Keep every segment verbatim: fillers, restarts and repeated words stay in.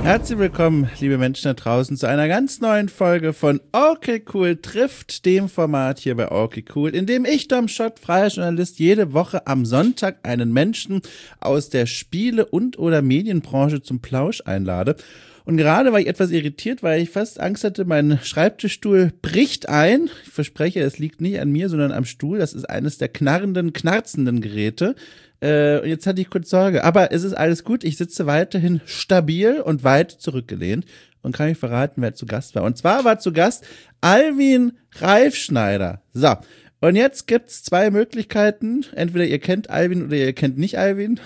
Herzlich willkommen, liebe Menschen da draußen, zu einer ganz neuen Folge von Okay Cool trifft, dem Format hier bei Okay Cool, in dem ich, Dom Schott, freier Journalist, jede Woche am Sonntag einen Menschen aus der Spiele- und oder Medienbranche zum Plausch einlade. Und gerade war ich etwas irritiert, weil ich fast Angst hatte, mein Schreibtischstuhl bricht ein. Ich verspreche, es liegt nicht an mir, sondern am Stuhl. Das ist eines der knarrenden, knarzenden Geräte. Äh, jetzt hatte ich kurz Sorge. Aber es ist alles gut. Ich sitze weiterhin stabil und weit zurückgelehnt und kann euch verraten, wer zu Gast war. Und zwar war zu Gast Alvin Reifschneider. So. Und jetzt gibt's zwei Möglichkeiten. Entweder ihr kennt Alvin oder ihr kennt nicht Alvin.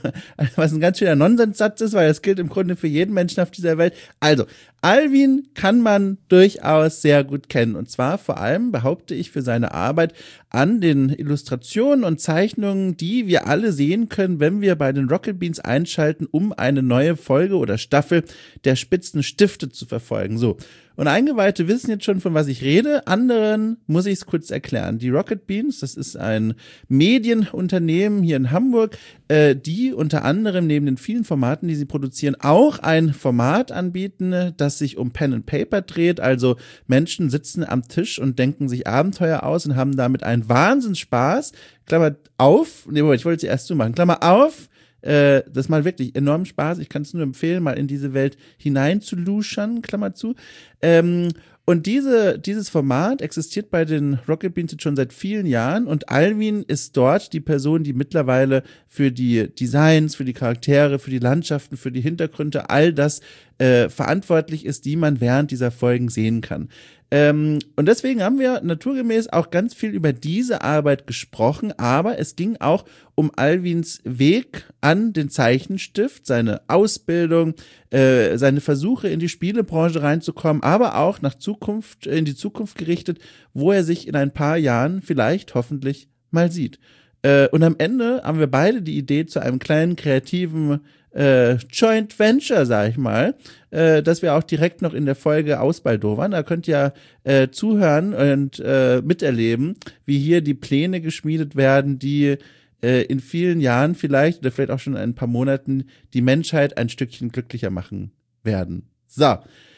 Was ein ganz schöner Nonsenssatz ist, weil das gilt im Grunde für jeden Menschen auf dieser Welt. Also, Alvin kann man durchaus sehr gut kennen. Und zwar vor allem, behaupte ich, für seine Arbeit an den Illustrationen und Zeichnungen, die wir alle sehen können, wenn wir bei den Rocket Beans einschalten, um eine neue Folge oder Staffel der Spitzen Stifte zu verfolgen. So. Und Eingeweihte wissen jetzt schon, von was ich rede. Anderen muss ich es kurz erklären. Die Rocket Beans, das ist ein Medienunternehmen hier in Hamburg, äh, die unter anderem neben den vielen Formaten, die sie produzieren, auch ein Format anbieten, das sich um Pen and Paper dreht. Also Menschen sitzen am Tisch und denken sich Abenteuer aus und haben damit einen Wahnsinnsspaß. Klammer auf, nee, Moment, ich wollte es erst so machen. Klammer auf. Äh, das macht wirklich enorm Spaß. Ich kann es nur empfehlen, mal in diese Welt hineinzuluschern, Klammer zu. Ähm, und diese, dieses Format existiert bei den Rocket Beans jetzt schon seit vielen Jahren und Alvin ist dort die Person, die mittlerweile für die Designs, für die Charaktere, für die Landschaften, für die Hintergründe, all das äh, verantwortlich ist, die man während dieser Folgen sehen kann. Ähm, und deswegen haben wir naturgemäß auch ganz viel über diese Arbeit gesprochen, aber es ging auch um Alvins Weg an den Zeichenstift, seine Ausbildung, äh, seine Versuche in die Spielebranche reinzukommen, aber auch nach Zukunft, in die Zukunft gerichtet, wo er sich in ein paar Jahren vielleicht hoffentlich mal sieht. Äh, und am Ende haben wir beide die Idee zu einem kleinen kreativen äh, Joint Venture, sag ich mal, äh, dass wir auch direkt noch in der Folge ausbaldowern. Da könnt ihr äh, zuhören und äh, miterleben, wie hier die Pläne geschmiedet werden, die äh, in vielen Jahren vielleicht oder vielleicht auch schon in ein paar Monaten die Menschheit ein Stückchen glücklicher machen werden. So.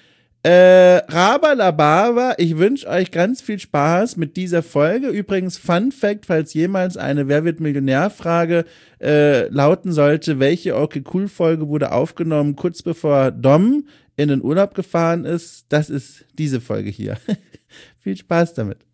Äh, Rabalababa, ich wünsche euch ganz viel Spaß mit dieser Folge. Übrigens, Fun Fact, falls jemals eine Wer wird Millionär-Frage äh, lauten sollte, welche Okay Cool Folge wurde aufgenommen, kurz bevor Dom in den Urlaub gefahren ist, das ist diese Folge hier. Viel Spaß damit.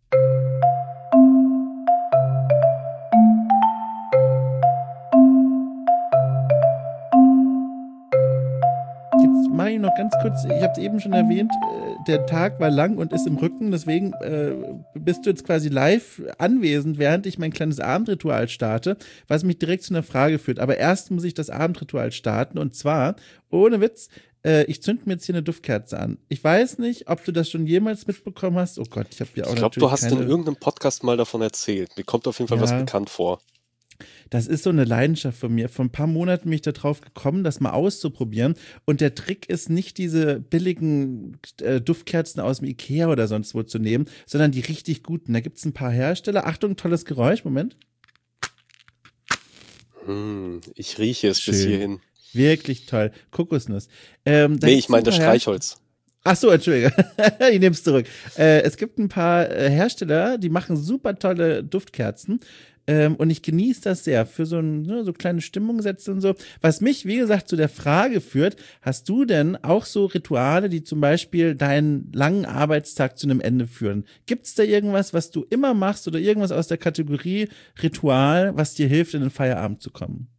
Jetzt mache ich noch ganz kurz, ich habe es eben schon erwähnt, äh, der Tag war lang und ist im Rücken, deswegen äh, bist du jetzt quasi live anwesend, während ich mein kleines Abendritual starte, was mich direkt zu einer Frage führt. Aber erst muss ich das Abendritual starten und zwar, ohne Witz, äh, ich zünd mir jetzt hier eine Duftkerze an. Ich weiß nicht, ob du das schon jemals mitbekommen hast. Oh Gott, ich habe ja auch Ich glaube, du hast keine... in irgendeinem Podcast mal davon erzählt. Mir kommt auf jeden Fall Ja. was bekannt vor. Das ist so eine Leidenschaft von mir. Vor ein paar Monaten bin ich da drauf gekommen, das mal auszuprobieren. Und der Trick ist nicht, diese billigen äh, Duftkerzen aus dem Ikea oder sonst wo zu nehmen, sondern die richtig guten. Da gibt es ein paar Hersteller. Achtung, tolles Geräusch. Moment. Hm, ich rieche es Schön. bis hierhin. Wirklich toll. Kokosnuss. Ähm, da Nee, gibt's ich meine ein das paar Streichholz. Ach so, Entschuldige. Ich nehme es zurück. Äh, es gibt ein paar äh, Hersteller, die machen super tolle Duftkerzen. Ähm, und ich genieße das sehr für so, ein, ne, so kleine Stimmungssätze und so. Was mich, wie gesagt, zu der Frage führt, hast du denn auch so Rituale, die zum Beispiel deinen langen Arbeitstag zu einem Ende führen? Gibt es da irgendwas, was du immer machst oder irgendwas aus der Kategorie Ritual, was dir hilft, in den Feierabend zu kommen?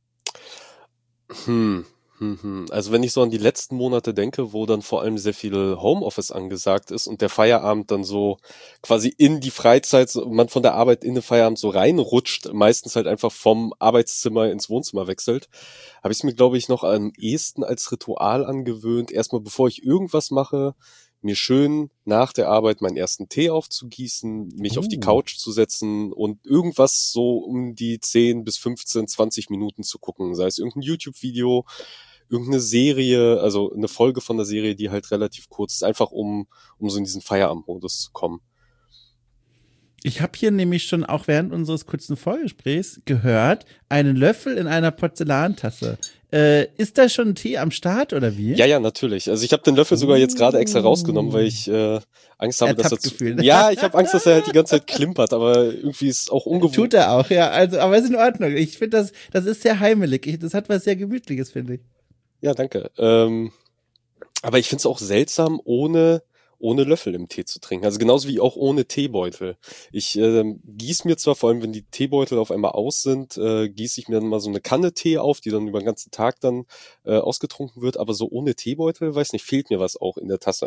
Hm, hm, hm. Also wenn ich so an die letzten Monate denke, wo dann vor allem sehr viel Homeoffice angesagt ist und der Feierabend dann so quasi in die Freizeit, so- man von der Arbeit in den Feierabend so reinrutscht, meistens halt einfach vom Arbeitszimmer ins Wohnzimmer wechselt, habe ich es mir, glaube ich, noch am ehesten als Ritual angewöhnt, erstmal bevor ich irgendwas mache, mir schön nach der Arbeit meinen ersten Tee aufzugießen, mich auf die Oh. Couch zu setzen und irgendwas so um die zehn bis fünfzehn, zwanzig Minuten zu gucken, sei es irgendein YouTube-Video, irgendeine Serie, also eine Folge von der Serie, die halt relativ kurz ist, einfach um, um so in diesen Feierabendmodus zu kommen. Ich habe hier nämlich schon auch während unseres kurzen Vorgesprächs gehört, einen Löffel in einer Porzellantasse. Äh, ist da schon Tee am Start oder wie? Ja, ja, natürlich. Also ich habe den Löffel sogar jetzt gerade extra rausgenommen, weil ich äh, Angst habe, dass er zu, ja, ich habe Angst, dass er halt die ganze Zeit klimpert, aber irgendwie ist es auch ungewohnt. Tut er auch, ja. Also, aber ist in Ordnung. Ich finde das, das ist sehr heimelig. Ich, das hat was sehr Gemütliches, finde ich. Ja, danke. Ähm, aber ich finde es auch seltsam, ohne ohne Löffel im Tee zu trinken. Also genauso wie auch ohne Teebeutel. Ich äh, gieße mir zwar, vor allem wenn die Teebeutel auf einmal aus sind, äh, gieße ich mir dann mal so eine Kanne Tee auf, die dann über den ganzen Tag dann äh, ausgetrunken wird, aber so ohne Teebeutel, weiß nicht, fehlt mir was auch in der Tasse.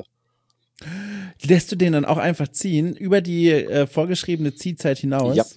Lässt du den dann auch einfach ziehen, über die äh, vorgeschriebene Ziehzeit hinaus? Ja.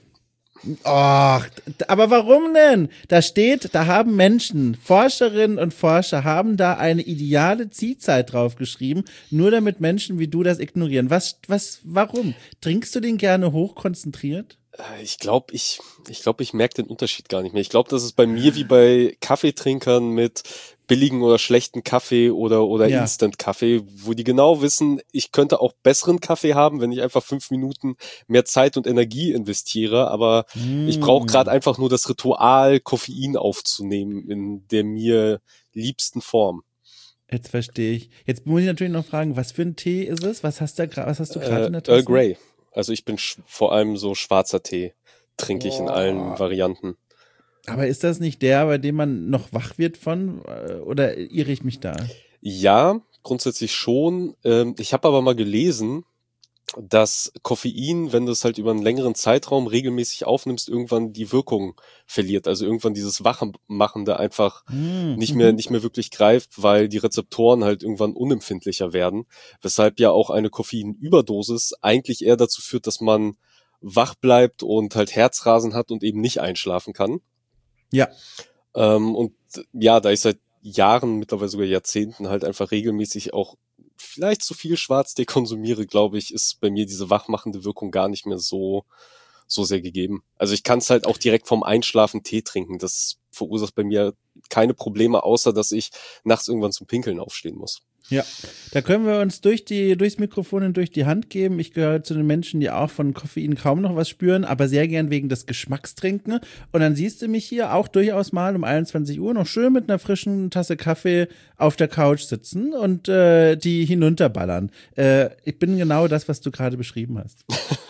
Ach, aber warum denn? Da steht, da haben Menschen, Forscherinnen und Forscher haben da eine ideale Ziehzeit draufgeschrieben, nur damit Menschen wie du das ignorieren. Was, was, warum? Trinkst du den gerne hochkonzentriert? Ich glaube, ich, ich glaube, ich merke den Unterschied gar nicht mehr. Ich glaube, das ist bei mir wie bei Kaffeetrinkern mit billigen oder schlechten Kaffee oder oder Ja. Instant-Kaffee, wo die genau wissen, ich könnte auch besseren Kaffee haben, wenn ich einfach fünf Minuten mehr Zeit und Energie investiere, aber Mm. ich brauche gerade einfach nur das Ritual, Koffein aufzunehmen in der mir liebsten Form. Jetzt verstehe ich. Jetzt muss ich natürlich noch fragen, was für ein Tee ist es? Was hast, da, was hast du gerade Äh, in der Tasse? Earl Grey. Also ich bin sch- vor allem so schwarzer Tee, trinke ich in allen Varianten. Aber ist das nicht der, bei dem man noch wach wird von, äh, oder irre ich mich da? Ja, grundsätzlich schon. Ähm, ich habe aber mal gelesen, dass Koffein, wenn du es halt über einen längeren Zeitraum regelmäßig aufnimmst, irgendwann die Wirkung verliert. Also irgendwann dieses Wachmachende einfach Mhm. nicht mehr, nicht mehr wirklich greift, weil die Rezeptoren halt irgendwann unempfindlicher werden. Weshalb ja auch eine Koffeinüberdosis eigentlich eher dazu führt, dass man wach bleibt und halt Herzrasen hat und eben nicht einschlafen kann. Ja. Ähm, und ja, da ich seit Jahren, mittlerweile sogar Jahrzehnten halt einfach regelmäßig auch vielleicht zu viel Schwarztee konsumiere, glaube ich, ist bei mir diese wachmachende Wirkung gar nicht mehr so so sehr gegeben. Also ich kann es halt auch direkt vorm Einschlafen Tee trinken. Das verursacht bei mir keine Probleme, außer dass ich nachts irgendwann zum Pinkeln aufstehen muss. Ja, da können wir uns durch die, durchs Mikrofon und durch die Hand geben. Ich gehöre zu den Menschen, die auch von Koffein kaum noch was spüren, aber sehr gern wegen des Geschmacks trinken. Und dann siehst du mich hier auch durchaus mal um einundzwanzig Uhr noch schön mit einer frischen Tasse Kaffee auf der Couch sitzen und äh, die hinunterballern. Äh, ich bin genau das, was du gerade beschrieben hast.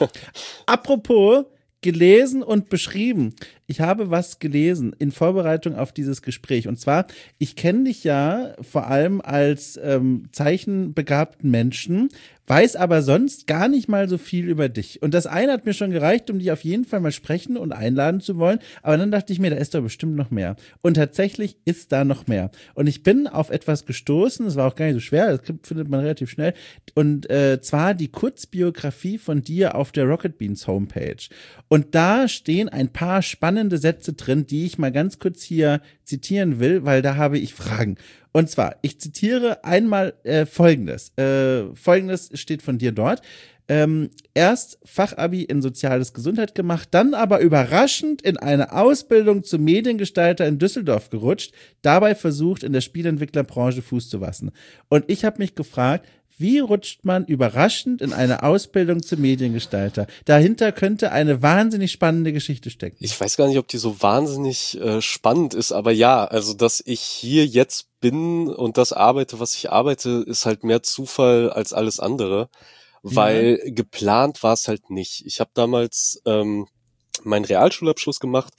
Apropos gelesen und beschrieben. Ich habe was gelesen in Vorbereitung auf dieses Gespräch. Und zwar, ich kenne dich ja vor allem als ähm, zeichenbegabten Menschen, weiß aber sonst gar nicht mal so viel über dich. Und das eine hat mir schon gereicht, um dich auf jeden Fall mal sprechen und einladen zu wollen. Aber dann dachte ich mir, da ist doch bestimmt noch mehr. Und tatsächlich ist da noch mehr. Und ich bin auf etwas gestoßen, das war auch gar nicht so schwer, das findet man relativ schnell. Und äh, zwar die Kurzbiografie von dir auf der Rocket Beans Homepage. Und da stehen ein paar spannende Sätze drin, die ich mal ganz kurz hier zitieren will, weil da habe ich Fragen. Und zwar, ich zitiere einmal äh, Folgendes. Äh, Folgendes steht von dir dort. Ähm, erst Fachabi in Soziales Gesundheit gemacht, dann aber überraschend in eine Ausbildung zum Mediengestalter in Düsseldorf gerutscht, dabei versucht, in der Spielentwicklerbranche Fuß zu fassen. Und ich habe mich gefragt, wie rutscht man überraschend in eine Ausbildung zum Mediengestalter? Dahinter könnte eine wahnsinnig spannende Geschichte stecken. Ich weiß gar nicht, ob die so wahnsinnig äh, spannend ist, aber ja, also dass ich hier jetzt bin und das arbeite, was ich arbeite, ist halt mehr Zufall als alles andere, weil ja. Geplant war es halt nicht. Ich habe damals ähm, meinen Realschulabschluss gemacht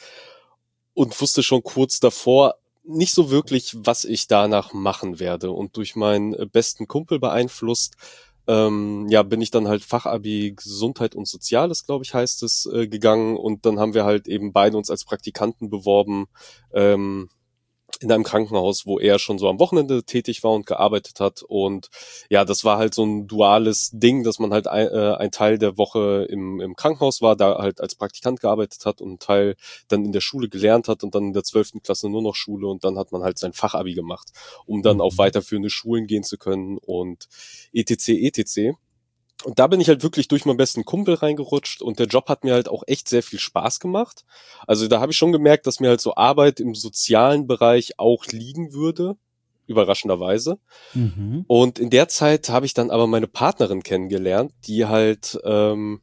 und wusste schon kurz davor nicht so wirklich, was ich danach machen werde. Und durch meinen besten Kumpel beeinflusst, ähm, ja, bin ich dann halt Fachabi Gesundheit und Soziales, glaube ich, heißt es, äh, gegangen. Und dann haben wir halt eben beide uns als Praktikanten beworben, ähm, in einem Krankenhaus, wo er schon so am Wochenende tätig war und gearbeitet hat. Und ja, das war halt so ein duales Ding, dass man halt ein, äh, ein Teil der Woche im, im Krankenhaus war, da halt als Praktikant gearbeitet hat und ein Teil dann in der Schule gelernt hat und dann in der zwölften Klasse nur noch Schule und dann hat man halt sein Fachabi gemacht, um dann auf weiterführende Schulen gehen zu können und et cetera et cetera. Und da bin ich halt wirklich durch meinen besten Kumpel reingerutscht und der Job hat mir halt auch echt sehr viel Spaß gemacht. Also da habe ich schon gemerkt, dass mir halt so Arbeit im sozialen Bereich auch liegen würde, überraschenderweise. Mhm. Und in der Zeit habe ich dann aber meine Partnerin kennengelernt, die halt ähm,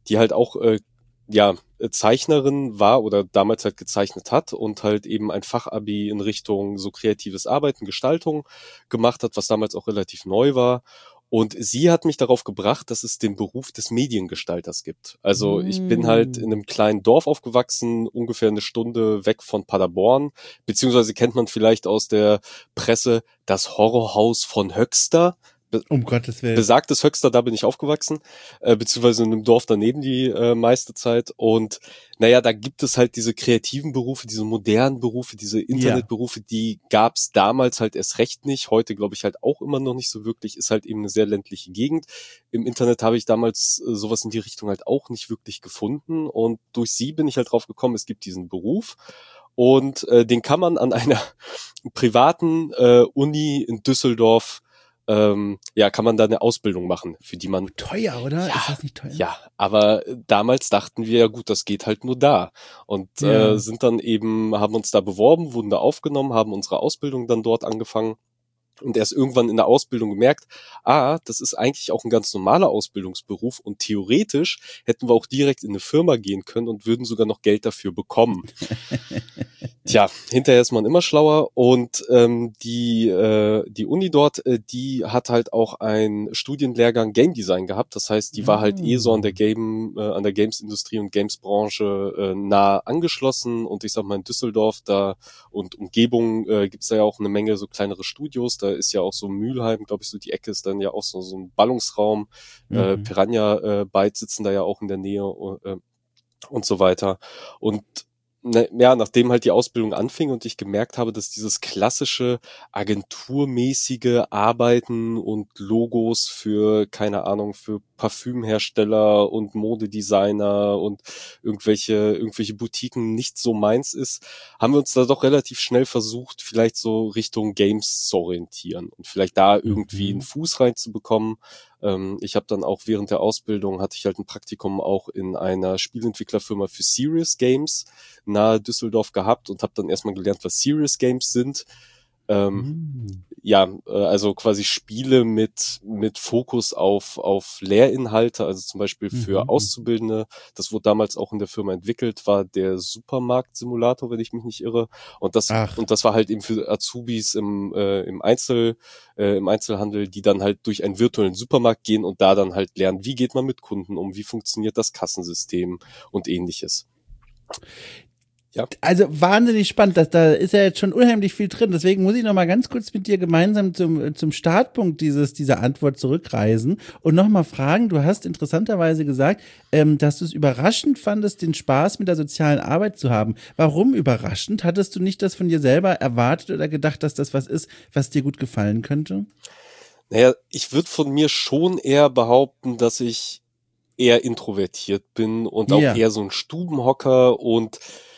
die halt auch äh, ja Zeichnerin war oder damals halt gezeichnet hat und halt eben ein Fachabi in Richtung so kreatives Arbeiten, Gestaltung gemacht hat, was damals auch relativ neu war. Und sie hat mich darauf gebracht, dass es den Beruf des Mediengestalters gibt. Also ich bin halt in Mm. einem kleinen Dorf aufgewachsen, ungefähr eine Stunde weg von Paderborn, beziehungsweise kennt man vielleicht aus der Presse das Horrorhaus von Höxter. Be- Um Gottes Willen. Besagtes Höxter, da bin ich aufgewachsen, äh, beziehungsweise in einem Dorf daneben die äh, meiste Zeit. Und naja, da gibt es halt diese kreativen Berufe, diese modernen Berufe, diese Internetberufe, die gab es damals halt erst recht nicht. Heute glaube ich halt auch immer noch nicht so wirklich, ist halt eben eine sehr ländliche Gegend. Im Internet habe ich damals äh, sowas in die Richtung halt auch nicht wirklich gefunden. Und durch sie bin ich halt drauf gekommen, es gibt diesen Beruf. Und äh, den kann man an einer privaten äh, Uni in Düsseldorf ähm, ja, kann man da eine Ausbildung machen, für die man, Teuer, oder? ja, Ist das nicht teuer? ja, aber damals dachten wir ja gut, das geht halt nur da und Ja. äh, sind dann eben, haben uns da beworben, wurden da aufgenommen, haben unsere Ausbildung dann dort angefangen und erst irgendwann in der Ausbildung gemerkt, ah, das ist eigentlich auch ein ganz normaler Ausbildungsberuf und theoretisch hätten wir auch direkt in eine Firma gehen können und würden sogar noch Geld dafür bekommen. Tja, hinterher ist man immer schlauer und ähm, die äh, die Uni dort, äh, die hat halt auch einen Studienlehrgang Game Design gehabt. Das heißt, die war halt eh so an der Game, äh, an der Games-Industrie und Games-Branche äh, nah angeschlossen. Und ich sag mal in Düsseldorf da und Umgebung äh, gibt's da ja auch eine Menge so kleinere Studios. Da ist ja auch so Mülheim, glaube ich, so die Ecke ist dann ja auch so so ein Ballungsraum. Äh, Mhm. Piranha äh, Bytes sitzen da ja auch in der Nähe äh, und so weiter. Und ne, ja, nachdem halt die Ausbildung anfing und ich gemerkt habe, dass dieses klassische agenturmäßige Arbeiten und Logos für, keine Ahnung, für Parfümhersteller und Modedesigner und irgendwelche, irgendwelche Boutiquen nicht so meins ist, haben wir uns da doch relativ schnell versucht, vielleicht so Richtung Games zu orientieren und vielleicht da irgendwie einen Mhm. Fuß reinzubekommen. Ähm, ich habe dann auch während der Ausbildung hatte ich halt ein Praktikum auch in einer Spielentwicklerfirma für Serious Games nahe Düsseldorf gehabt und habe dann erstmal gelernt, was Serious Games sind. Ähm, Mhm. ja, äh, also quasi Spiele mit mit Fokus auf auf Lehrinhalte, also zum Beispiel für Mhm. Auszubildende. Das wurde damals auch in der Firma entwickelt, war der Supermarkt-Simulator, wenn ich mich nicht irre. Und das Ach, und das war halt eben für Azubis im äh, im Einzel äh, im Einzelhandel, die dann halt durch einen virtuellen Supermarkt gehen und da dann halt lernen, wie geht man mit Kunden um, wie funktioniert das Kassensystem und ähnliches. Ja. also wahnsinnig spannend. Das, da ist ja jetzt schon unheimlich viel drin. Deswegen muss ich noch mal ganz kurz mit dir gemeinsam zum, zum Startpunkt dieses, dieser Antwort zurückreisen und noch mal fragen. Du hast interessanterweise gesagt, ähm, dass du es überraschend fandest, den Spaß mit der sozialen Arbeit zu haben. Warum überraschend? Hattest du nicht das von dir selber erwartet oder gedacht, dass das was ist, was dir gut gefallen könnte? Naja, ich würde von mir schon eher behaupten, dass ich eher introvertiert bin und auch Ja. eher so ein Stubenhocker und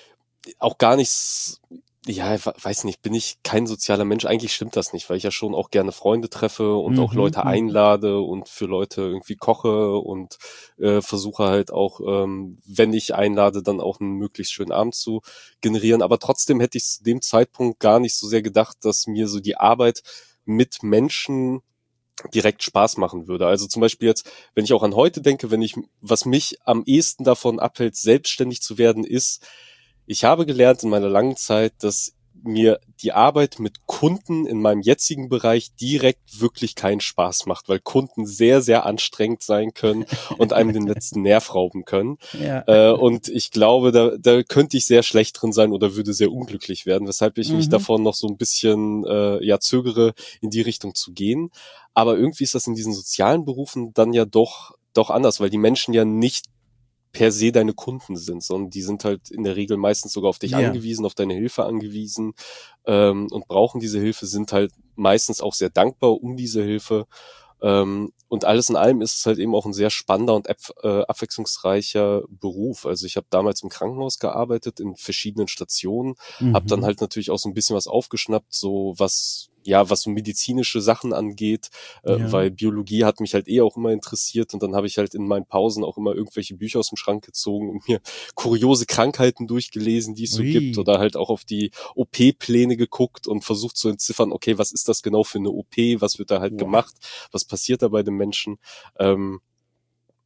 auch gar nichts, ja, ich weiß nicht, bin ich kein sozialer Mensch. Eigentlich stimmt das nicht, weil ich ja schon auch gerne Freunde treffe und auch Mhm, Leute mhm. einlade und für Leute irgendwie koche und äh, versuche halt auch, ähm, wenn ich einlade, dann auch einen möglichst schönen Abend zu generieren. Aber trotzdem hätte ich zu dem Zeitpunkt gar nicht so sehr gedacht, dass mir so die Arbeit mit Menschen direkt Spaß machen würde. Also zum Beispiel jetzt, wenn ich auch an heute denke, wenn ich, was mich am ehesten davon abhält, selbstständig zu werden, ist, ich habe gelernt in meiner langen Zeit, dass mir die Arbeit mit Kunden in meinem jetzigen Bereich direkt wirklich keinen Spaß macht, weil Kunden sehr, sehr anstrengend sein können und einem den letzten Nerv rauben können. Ja. Äh, und ich glaube, da, da könnte ich sehr schlecht drin sein oder würde sehr unglücklich werden, weshalb ich mich Mhm. davon noch so ein bisschen äh, ja zögere, in die Richtung zu gehen. Aber irgendwie ist das in diesen sozialen Berufen dann ja doch doch anders, weil die Menschen ja nicht per se deine Kunden sind, sondern die sind halt in der Regel meistens sogar auf dich Ja. angewiesen, auf deine Hilfe angewiesen ähm, und brauchen diese Hilfe, sind halt meistens auch sehr dankbar um diese Hilfe. Ähm, und alles in allem ist es halt eben auch ein sehr spannender und ab, äh, abwechslungsreicher Beruf. Also ich habe damals im Krankenhaus gearbeitet, in verschiedenen Stationen, habe dann Mhm. halt natürlich auch so ein bisschen was aufgeschnappt, so was ja, was so medizinische Sachen angeht, äh, Ja. weil Biologie hat mich halt eh auch immer interessiert und dann habe ich halt in meinen Pausen auch immer irgendwelche Bücher aus dem Schrank gezogen und mir kuriose Krankheiten durchgelesen, die es so gibt Ui. oder halt auch auf die O P-Pläne geguckt und versucht zu entziffern, okay, was ist das genau für eine O P, was wird da halt Boah. gemacht, was passiert da bei den Menschen. Ähm,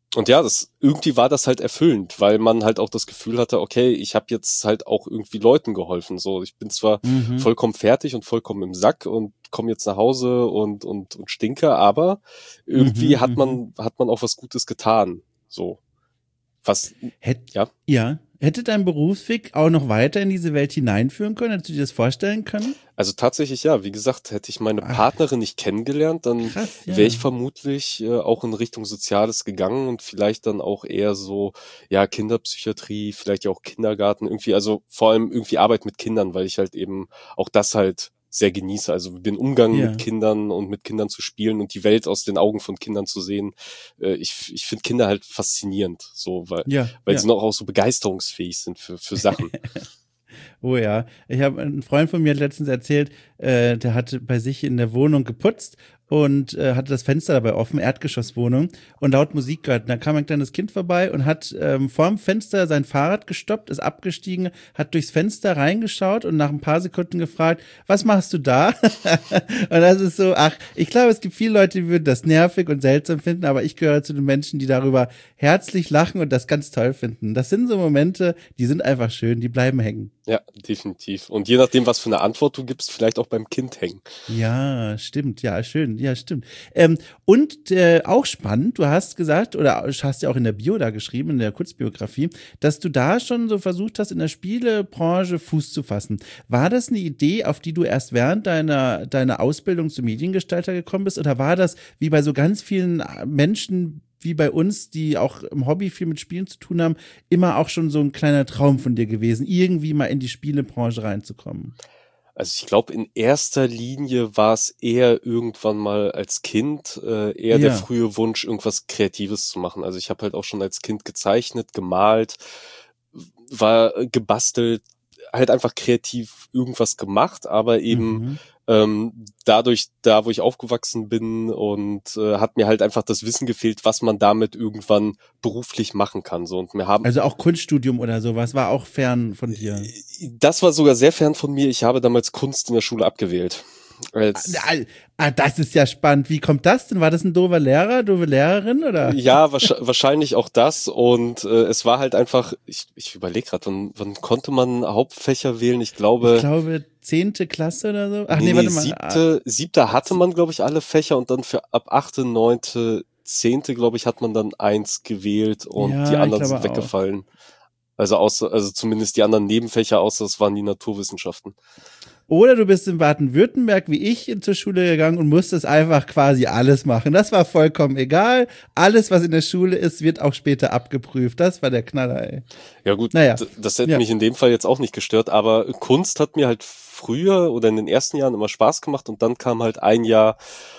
Und ja, das irgendwie war das halt erfüllend, weil man halt auch das Gefühl hatte, okay, ich habe jetzt halt auch irgendwie Leuten geholfen. So, ich bin zwar Mhm. vollkommen fertig und vollkommen im Sack und komme jetzt nach Hause und und und stinke, aber irgendwie Mhm, hat mhm. man hat man auch was Gutes getan. So, was Hätt, ja. ja. Hätte dein Berufsweg auch noch weiter in diese Welt hineinführen können? Hättest du dir das vorstellen können? Also tatsächlich ja, wie gesagt, hätte ich meine Ach, Partnerin nicht kennengelernt, dann krass, wäre ich ja. vermutlich äh, auch in Richtung Soziales gegangen und vielleicht dann auch eher so, ja, Kinderpsychiatrie, vielleicht ja auch Kindergarten, irgendwie, also vor allem irgendwie Arbeit mit Kindern, weil ich halt eben auch das halt sehr genieße. Also den Umgang mit Ja, Kindern und mit Kindern zu spielen und die Welt aus den Augen von Kindern zu sehen. Äh, ich ich finde Kinder halt faszinierend, so, weil, ja, weil ja. sie noch auch so begeisterungsfähig sind für, für Sachen. Oh ja. Ich habe ein Freund von mir hat letztens erzählt, äh, der hatte bei sich in der Wohnung geputzt und äh, hatte das Fenster dabei offen, Erdgeschosswohnung, und laut Musik gehört. Und da kam ein kleines Kind vorbei und hat ähm, vorm Fenster sein Fahrrad gestoppt, ist abgestiegen, hat durchs Fenster reingeschaut und nach ein paar Sekunden gefragt, was machst du da? Und das ist so, ach, ich glaube, es gibt viele Leute, die würden das nervig und seltsam finden, aber ich gehöre zu den Menschen, die darüber herzlich lachen und das ganz toll finden. Das sind so Momente, die sind einfach schön, die bleiben hängen. Ja, definitiv. Und je nachdem, was für eine Antwort du gibst, vielleicht auch beim Kind hängen. Ja, stimmt, ja, schön, ja, stimmt. Ähm, und äh, auch spannend, du hast gesagt, oder hast ja auch in der Bio da geschrieben, in der Kurzbiografie, dass du da schon so versucht hast, in der Spielebranche Fuß zu fassen. War das eine Idee, auf die du erst während deiner, deiner Ausbildung zum Mediengestalter gekommen bist, oder war das wie bei so ganz vielen Menschen wie bei uns, die auch im Hobby viel mit Spielen zu tun haben, immer auch schon so ein kleiner Traum von dir gewesen, irgendwie mal in die Spielebranche reinzukommen? Also ich glaube, in erster Linie war es eher irgendwann mal als Kind äh, eher der Ja. frühe Wunsch, irgendwas Kreatives zu machen. Also ich habe halt auch schon als Kind gezeichnet, gemalt, war äh, gebastelt, halt einfach kreativ irgendwas gemacht, aber eben Mhm. ähm, dadurch, da wo ich aufgewachsen bin und äh, hat mir halt einfach das Wissen gefehlt, was man damit irgendwann beruflich machen kann. So, und wir haben, Also auch Kunststudium oder sowas war auch fern von dir. das war sogar sehr fern von mir. Ich habe damals Kunst in der Schule abgewählt. Ah, Als ah, das ist ja spannend. Wie kommt das denn? War das ein doofer Lehrer, doofe Lehrerin oder? Ja, wahrscheinlich, wahrscheinlich auch das. Und äh, es war halt einfach, ich, ich überlege gerade, wann, wann konnte man Hauptfächer wählen? Ich Ich glaube, glaube zehnte Klasse oder so. Ach nee, nee, nee, warte mal. Ah, siebte, siebte hatte sie- man, glaube ich, alle Fächer und dann für ab achte, neunte, zehnte, glaube ich, hat man dann eins gewählt und die Ja, ich anderen sind glaube auch. weggefallen. Also außer, also zumindest die anderen Nebenfächer, außer es waren die Naturwissenschaften. Oder du bist in Baden-Württemberg wie ich zur Schule gegangen und musstest einfach quasi alles machen. Das war vollkommen egal. Alles, was in der Schule ist, wird auch später abgeprüft. Das war der Knaller, ey. Ja gut, Naja, d- das hätte ja. mich in dem Fall jetzt auch nicht gestört, aber Kunst hat mir halt früher oder in den ersten Jahren immer Spaß gemacht und dann kam halt ein Jahr,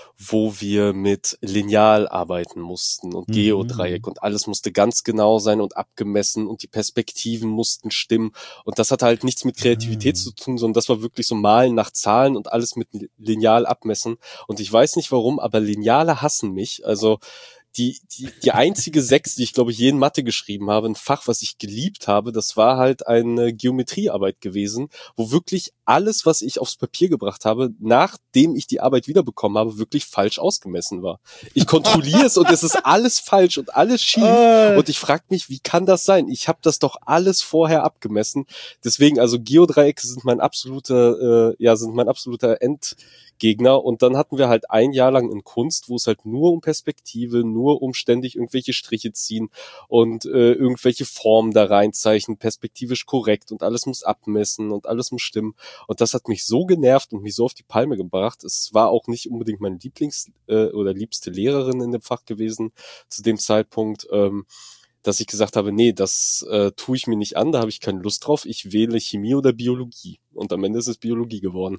wo wir mit Lineal arbeiten mussten und Geodreieck Mhm. und alles musste ganz genau sein und abgemessen und die Perspektiven mussten stimmen und das hatte halt nichts mit Kreativität Ah. zu tun, sondern das war wirklich so Malen nach Zahlen und alles mit Lineal abmessen und ich weiß nicht warum, aber Lineale hassen mich, also die, die, die einzige Sechs, die ich glaube ich je in Mathe geschrieben habe, ein Fach, was ich geliebt habe, das war halt eine Geometriearbeit gewesen, wo wirklich alles, was ich aufs Papier gebracht habe, nachdem ich die Arbeit wiederbekommen habe, wirklich falsch ausgemessen war. Ich kontrolliere es und es ist alles falsch und alles schief Oh, und ich frage mich, wie kann das sein? Ich habe das doch alles vorher abgemessen. Deswegen, also Geodreiecke sind mein absoluter, äh, ja, sind mein absoluter Endgegner. Und dann hatten wir halt ein Jahr lang in Kunst, wo es halt nur um Perspektive, nur um ständig irgendwelche Striche ziehen und äh, irgendwelche Formen da reinzeichnen, perspektivisch korrekt und alles muss abmessen und alles muss stimmen. Und das hat mich so genervt und mich so auf die Palme gebracht. Es war auch nicht unbedingt meine Lieblings- äh, oder liebste Lehrerin in dem Fach gewesen zu dem Zeitpunkt, ähm, dass ich gesagt habe, nee, das äh, tue ich mir nicht an, da habe ich keine Lust drauf. Ich wähle Chemie oder Biologie. Und am Ende ist es Biologie geworden.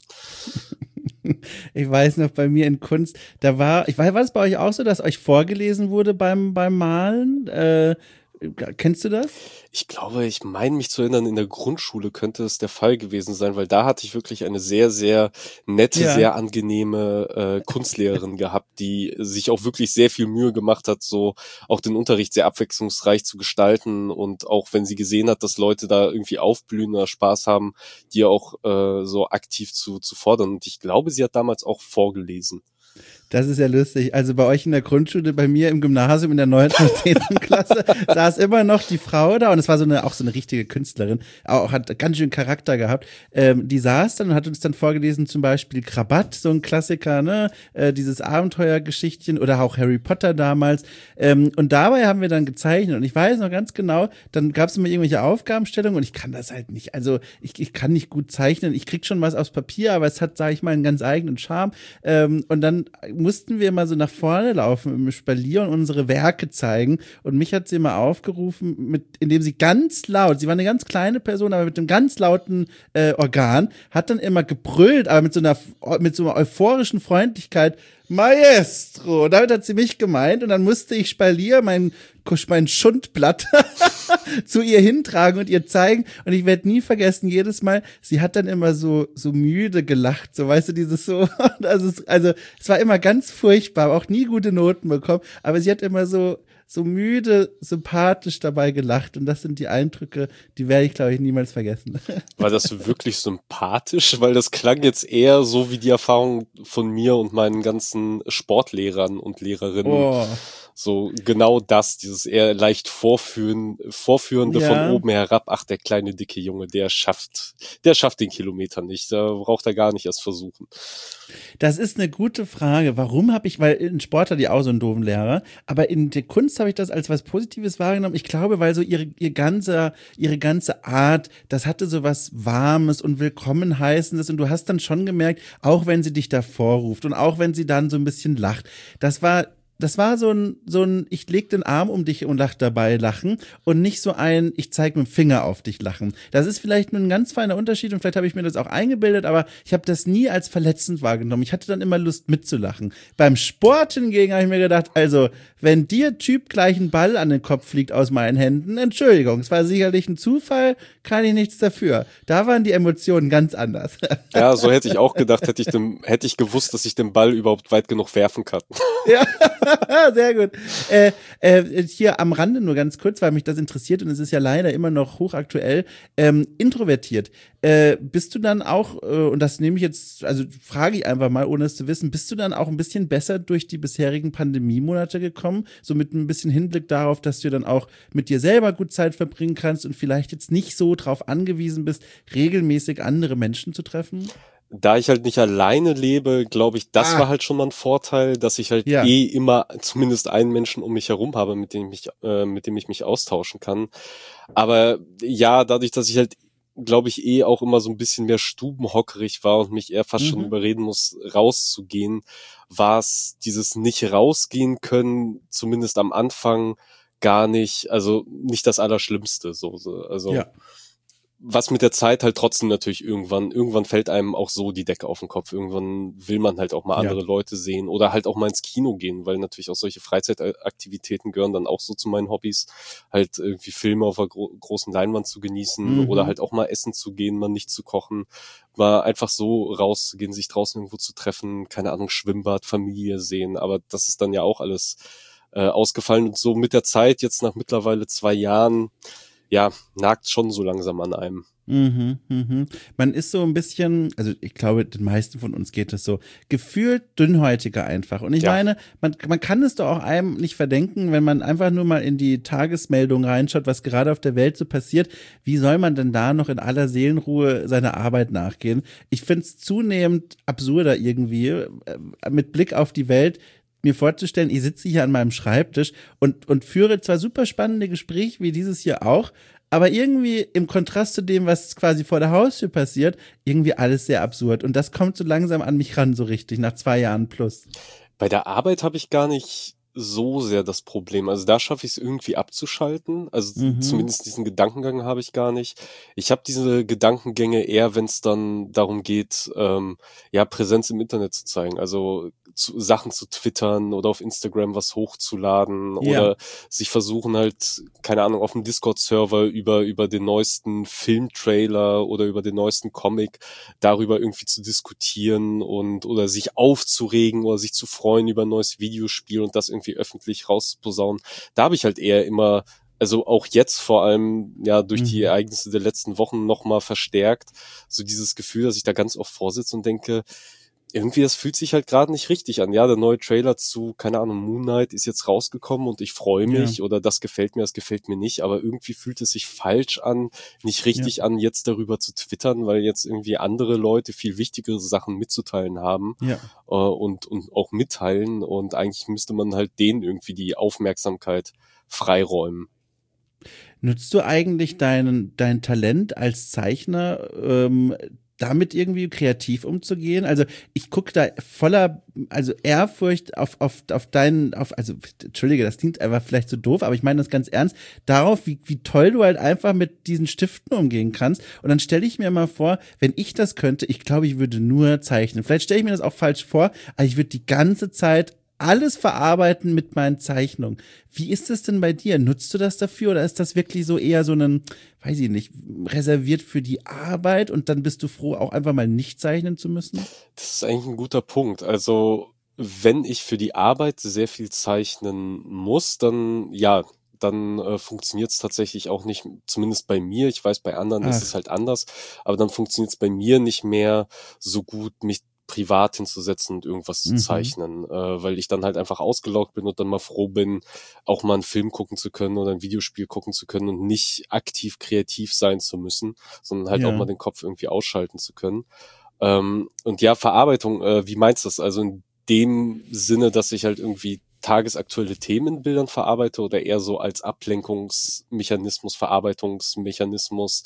ich weiß noch, bei mir in Kunst, da war, ich weiß, war es bei euch auch so, dass euch vorgelesen wurde beim, beim Malen? Äh, kennst du das? Ich glaube, ich meine mich zu erinnern, in der Grundschule könnte es der Fall gewesen sein, weil da hatte ich wirklich eine sehr, sehr nette, Ja. sehr angenehme äh, Kunstlehrerin gehabt, die sich auch wirklich sehr viel Mühe gemacht hat, so auch den Unterricht sehr abwechslungsreich zu gestalten und auch wenn sie gesehen hat, dass Leute da irgendwie aufblühen oder Spaß haben, die auch äh, so aktiv zu, zu fordern. Und ich glaube, sie hat damals auch vorgelesen. Das ist ja lustig. Also bei euch in der Grundschule, bei mir im Gymnasium in der neunten und zehnten Klasse saß immer noch die Frau da und es war so eine, auch so eine richtige Künstlerin, auch hat ganz schön Charakter gehabt. Ähm, die saß dann und hat uns dann vorgelesen, zum Beispiel Krabat, so ein Klassiker, ne, äh, dieses Abenteuergeschichtchen oder auch Harry Potter damals. Ähm, und dabei haben wir dann gezeichnet und ich weiß noch ganz genau, dann gab es immer irgendwelche Aufgabenstellungen und ich kann das halt nicht. Also ich, ich kann nicht gut zeichnen. Ich krieg schon was aufs Papier, aber es hat, sage ich mal, einen ganz eigenen Charme. Ähm, und dann mussten wir mal so nach vorne laufen im Spalier und unsere Werke zeigen. Und mich hat sie immer aufgerufen, mit, indem sie ganz laut, sie war eine ganz kleine Person, aber mit einem ganz lauten äh, Organ, hat dann immer gebrüllt, aber mit so einer, mit so einer euphorischen Freundlichkeit, Maestro. Und damit hat sie mich gemeint und dann musste ich Spalier, mein, mein Schundblatt zu ihr hintragen und ihr zeigen und ich werde nie vergessen, jedes Mal, sie hat dann immer so so müde gelacht, so weißt du, dieses so, also es, also es war immer ganz furchtbar, auch nie gute Noten bekommen, aber sie hat immer so so müde, sympathisch dabei gelacht und das sind die Eindrücke, die werde ich, glaube ich, niemals vergessen. War das wirklich sympathisch? Weil das klang jetzt eher so wie die Erfahrung von mir und meinen ganzen Sportlehrern und Lehrerinnen. Oh. So genau das, dieses eher leicht vorführen, Vorführende Ja. von oben herab. Ach, der kleine, dicke Junge, der schafft, der schafft den Kilometer nicht. Da braucht er gar nicht erst versuchen. Das ist eine gute Frage. Warum habe ich, weil in Sport hatte ich auch so einen doofen Lehrer, aber in der Kunst habe ich das als was Positives wahrgenommen. Ich glaube, weil so ihre, ihr ganze, ihre ganze Art, das hatte so was Warmes und Willkommen heißendes und du hast dann schon gemerkt, auch wenn sie dich davor ruft und auch wenn sie dann so ein bisschen lacht, das war Das war so ein, so ein, ich leg den Arm um dich und lach dabei lachen und nicht so ein, ich zeig mit dem Finger auf dich lachen. Das ist vielleicht nur ein ganz feiner Unterschied und vielleicht habe ich mir das auch eingebildet, aber ich habe das nie als verletzend wahrgenommen. Ich hatte dann immer Lust mitzulachen. Beim Sport hingegen habe ich mir gedacht, also, wenn dir Typ gleich ein Ball an den Kopf fliegt aus meinen Händen, Entschuldigung, es war sicherlich ein Zufall, kann ich nichts dafür. Da waren die Emotionen ganz anders. Ja, so hätte ich auch gedacht, hätte ich dem, hätte ich gewusst, dass ich den Ball überhaupt weit genug werfen kann. Ja. Sehr gut. Äh, äh, hier am Rande nur ganz kurz, weil mich das interessiert und es ist ja leider immer noch hochaktuell, ähm, introvertiert. Äh, bist du dann auch, äh, und das nehme ich jetzt, also frage ich einfach mal, ohne es zu wissen, bist du dann auch ein bisschen besser durch die bisherigen Pandemiemonate gekommen? So mit ein bisschen Hinblick darauf, dass du dann auch mit dir selber gut Zeit verbringen kannst und vielleicht jetzt nicht so drauf angewiesen bist, regelmäßig andere Menschen zu treffen? Da ich halt nicht alleine lebe, glaube ich, das Ah. war halt schon mal ein Vorteil, dass ich halt Ja. eh immer zumindest einen Menschen um mich herum habe, mit dem ich mich, äh, mit dem ich mich austauschen kann. Aber ja, dadurch, dass ich halt, glaube ich, eh auch immer so ein bisschen mehr stubenhockerig war und mich eher fast Mhm. schon überreden muss, rauszugehen, war es dieses nicht rausgehen können, zumindest am Anfang gar nicht, also nicht das Allerschlimmste, so, so also. Ja. Was mit der Zeit halt trotzdem natürlich irgendwann, irgendwann fällt einem auch so die Decke auf den Kopf. Irgendwann will man halt auch mal Ja. andere Leute sehen oder halt auch mal ins Kino gehen, weil natürlich auch solche Freizeitaktivitäten gehören dann auch so zu meinen Hobbys. Halt irgendwie Filme auf einer gro- großen Leinwand zu genießen Mhm. oder halt auch mal essen zu gehen, mal nicht zu kochen, mal einfach so rauszugehen, sich draußen irgendwo zu treffen, keine Ahnung, Schwimmbad, Familie sehen. Aber das ist dann ja auch alles äh, ausgefallen und so mit der Zeit, jetzt nach mittlerweile zwei Jahren, ja, nagt schon so langsam an einem. Mhm, mhm. Man ist so ein bisschen, also ich glaube, den meisten von uns geht es so, gefühlt dünnhäutiger einfach. Und ich Ja. meine, man, man kann es doch auch einem nicht verdenken, wenn man einfach nur mal in die Tagesmeldung reinschaut, was gerade auf der Welt so passiert. Wie soll man denn da noch in aller Seelenruhe seiner Arbeit nachgehen? Ich finde es zunehmend absurder irgendwie, äh, mit Blick auf die Welt, mir vorzustellen, ich sitze hier an meinem Schreibtisch und, und führe zwar super spannende Gespräche wie dieses hier auch, aber irgendwie im Kontrast zu dem, was quasi vor der Haustür passiert, irgendwie alles sehr absurd. Und das kommt so langsam an mich ran, so richtig, nach zwei Jahren plus. Bei der Arbeit habe ich gar nicht so sehr das Problem. Also da schaffe ich es irgendwie abzuschalten. Also Mhm. zumindest diesen Gedankengang habe ich gar nicht. Ich habe diese Gedankengänge eher, wenn es dann darum geht, ähm, ja, Präsenz im Internet zu zeigen. Also zu, Sachen zu twittern oder auf Instagram was hochzuladen Ja. oder sich versuchen halt, keine Ahnung, auf dem Discord-Server über, über den neuesten Filmtrailer oder über den neuesten Comic darüber irgendwie zu diskutieren und oder sich aufzuregen oder sich zu freuen über ein neues Videospiel und das irgendwie öffentlich rauszuposaunen. Da habe ich halt eher immer, also auch jetzt vor allem ja durch die Mhm. Ereignisse der letzten Wochen nochmal verstärkt, so dieses Gefühl, dass ich da ganz oft vorsitze und denke, irgendwie, das fühlt sich halt gerade nicht richtig an. Ja, der neue Trailer zu, keine Ahnung, Moon Knight ist jetzt rausgekommen und ich freue mich Ja. oder das gefällt mir, das gefällt mir nicht, aber irgendwie fühlt es sich falsch an, nicht richtig Ja. an, jetzt darüber zu twittern, weil jetzt irgendwie andere Leute viel wichtigere Sachen mitzuteilen haben Ja. äh, und, und auch mitteilen und eigentlich müsste man halt denen irgendwie die Aufmerksamkeit freiräumen. Nutzt du eigentlich deinen, dein Talent als Zeichner, ähm, damit irgendwie kreativ umzugehen? Also ich gucke da voller, also Ehrfurcht auf, auf, auf deinen, auf, also Entschuldige, das klingt einfach vielleicht so doof, aber ich meine das ganz ernst, darauf, wie, wie toll du halt einfach mit diesen Stiften umgehen kannst. Und dann stelle ich mir mal vor, wenn ich das könnte, ich glaube, ich würde nur zeichnen. Vielleicht stelle ich mir das auch falsch vor, aber ich würde die ganze Zeit alles verarbeiten mit meinen Zeichnungen. Wie ist es denn bei dir? Nutzt du das dafür oder ist das wirklich so eher so ein, weiß ich nicht, reserviert für die Arbeit und dann bist du froh, auch einfach mal nicht zeichnen zu müssen? Das ist eigentlich ein guter Punkt. Also, wenn ich für die Arbeit sehr viel zeichnen muss, dann ja, dann äh, funktioniert es tatsächlich auch nicht, zumindest bei mir. Ich weiß, bei anderen ist es Ach, halt anders, aber dann funktioniert es bei mir nicht mehr so gut, mich privat hinzusetzen und irgendwas zu mhm. zeichnen, äh, weil ich dann halt einfach ausgelaugt bin und dann mal froh bin, auch mal einen Film gucken zu können oder ein Videospiel gucken zu können und nicht aktiv kreativ sein zu müssen, sondern halt auch mal Ja. den Kopf irgendwie ausschalten zu können. Ähm, und ja, Verarbeitung, äh, wie meinst du das? Also in dem Sinne, dass ich halt irgendwie tagesaktuelle Themen in Bildern verarbeite oder eher so als Ablenkungsmechanismus, Verarbeitungsmechanismus,